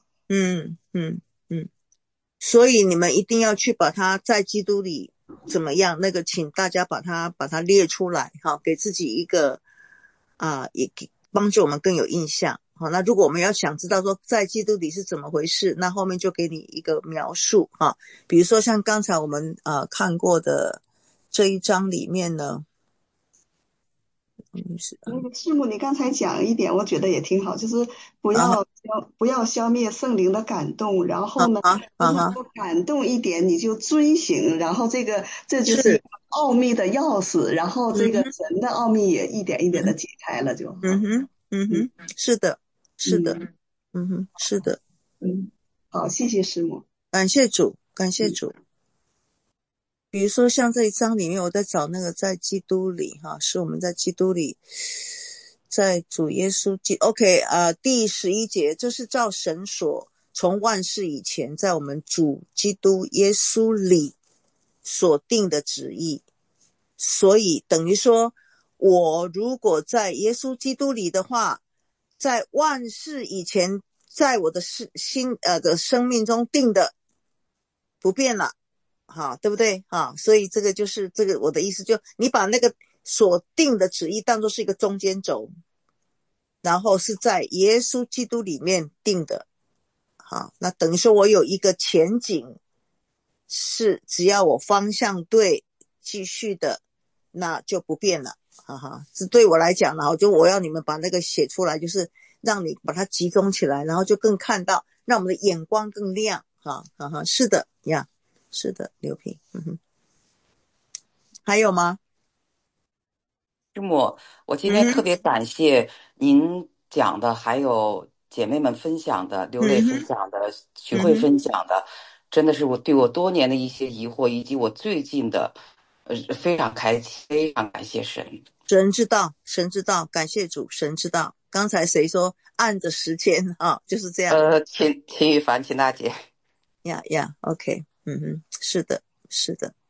所以你们一定要去把它在基督里怎么样，那个请大家把它列出来给自己一个也帮助我们更有印象那如果我们要想知道说在基督里是怎么回事，那后面就给你一个描述比如说像刚才我们看过的这一章里面呢那个师母，你刚才讲一点，我觉得也挺好，就是不要消灭圣灵的感动，然后呢，感动一点你就遵行，然后这就是一个奥秘的钥匙，然后这个神的奥秘也一点一点的解开了就。 是的，是的，是的， 好，谢谢师母， 感谢主，感谢主。比如说像这一章里面，我在找那个在基督里是我们在基督里，在主耶稣OK 第11节，这是照神所从万事以前在我们主基督耶稣里所定的旨意。所以等于说，我如果在耶稣基督里的话，在万事以前在我的的生命中定的不变了，对不对？所以这个就是这个我的意思，就你把那个所定的旨意当作是一个中间轴，然后是在耶稣基督里面定的。那等于说我有一个前景，是只要我方向对，继续的，那就不变了。这对我来讲，然后就我要你们把那个写出来，就是让你把它集中起来，然后就更看到，让我们的眼光更亮。是的呀，是的，刘平。还有吗？ 师母，我今天特别感谢您讲的，还有姐妹们分享的，刘磊分享的，许慧分享的，真的是对我多年的一些疑惑，以及我最近的非常开启，非常感谢神。 神知道，神知道，感谢主，神知道。刚才谁说按着时间就是这样。 秦羽凡，秦大姐。 OK，是的，是的。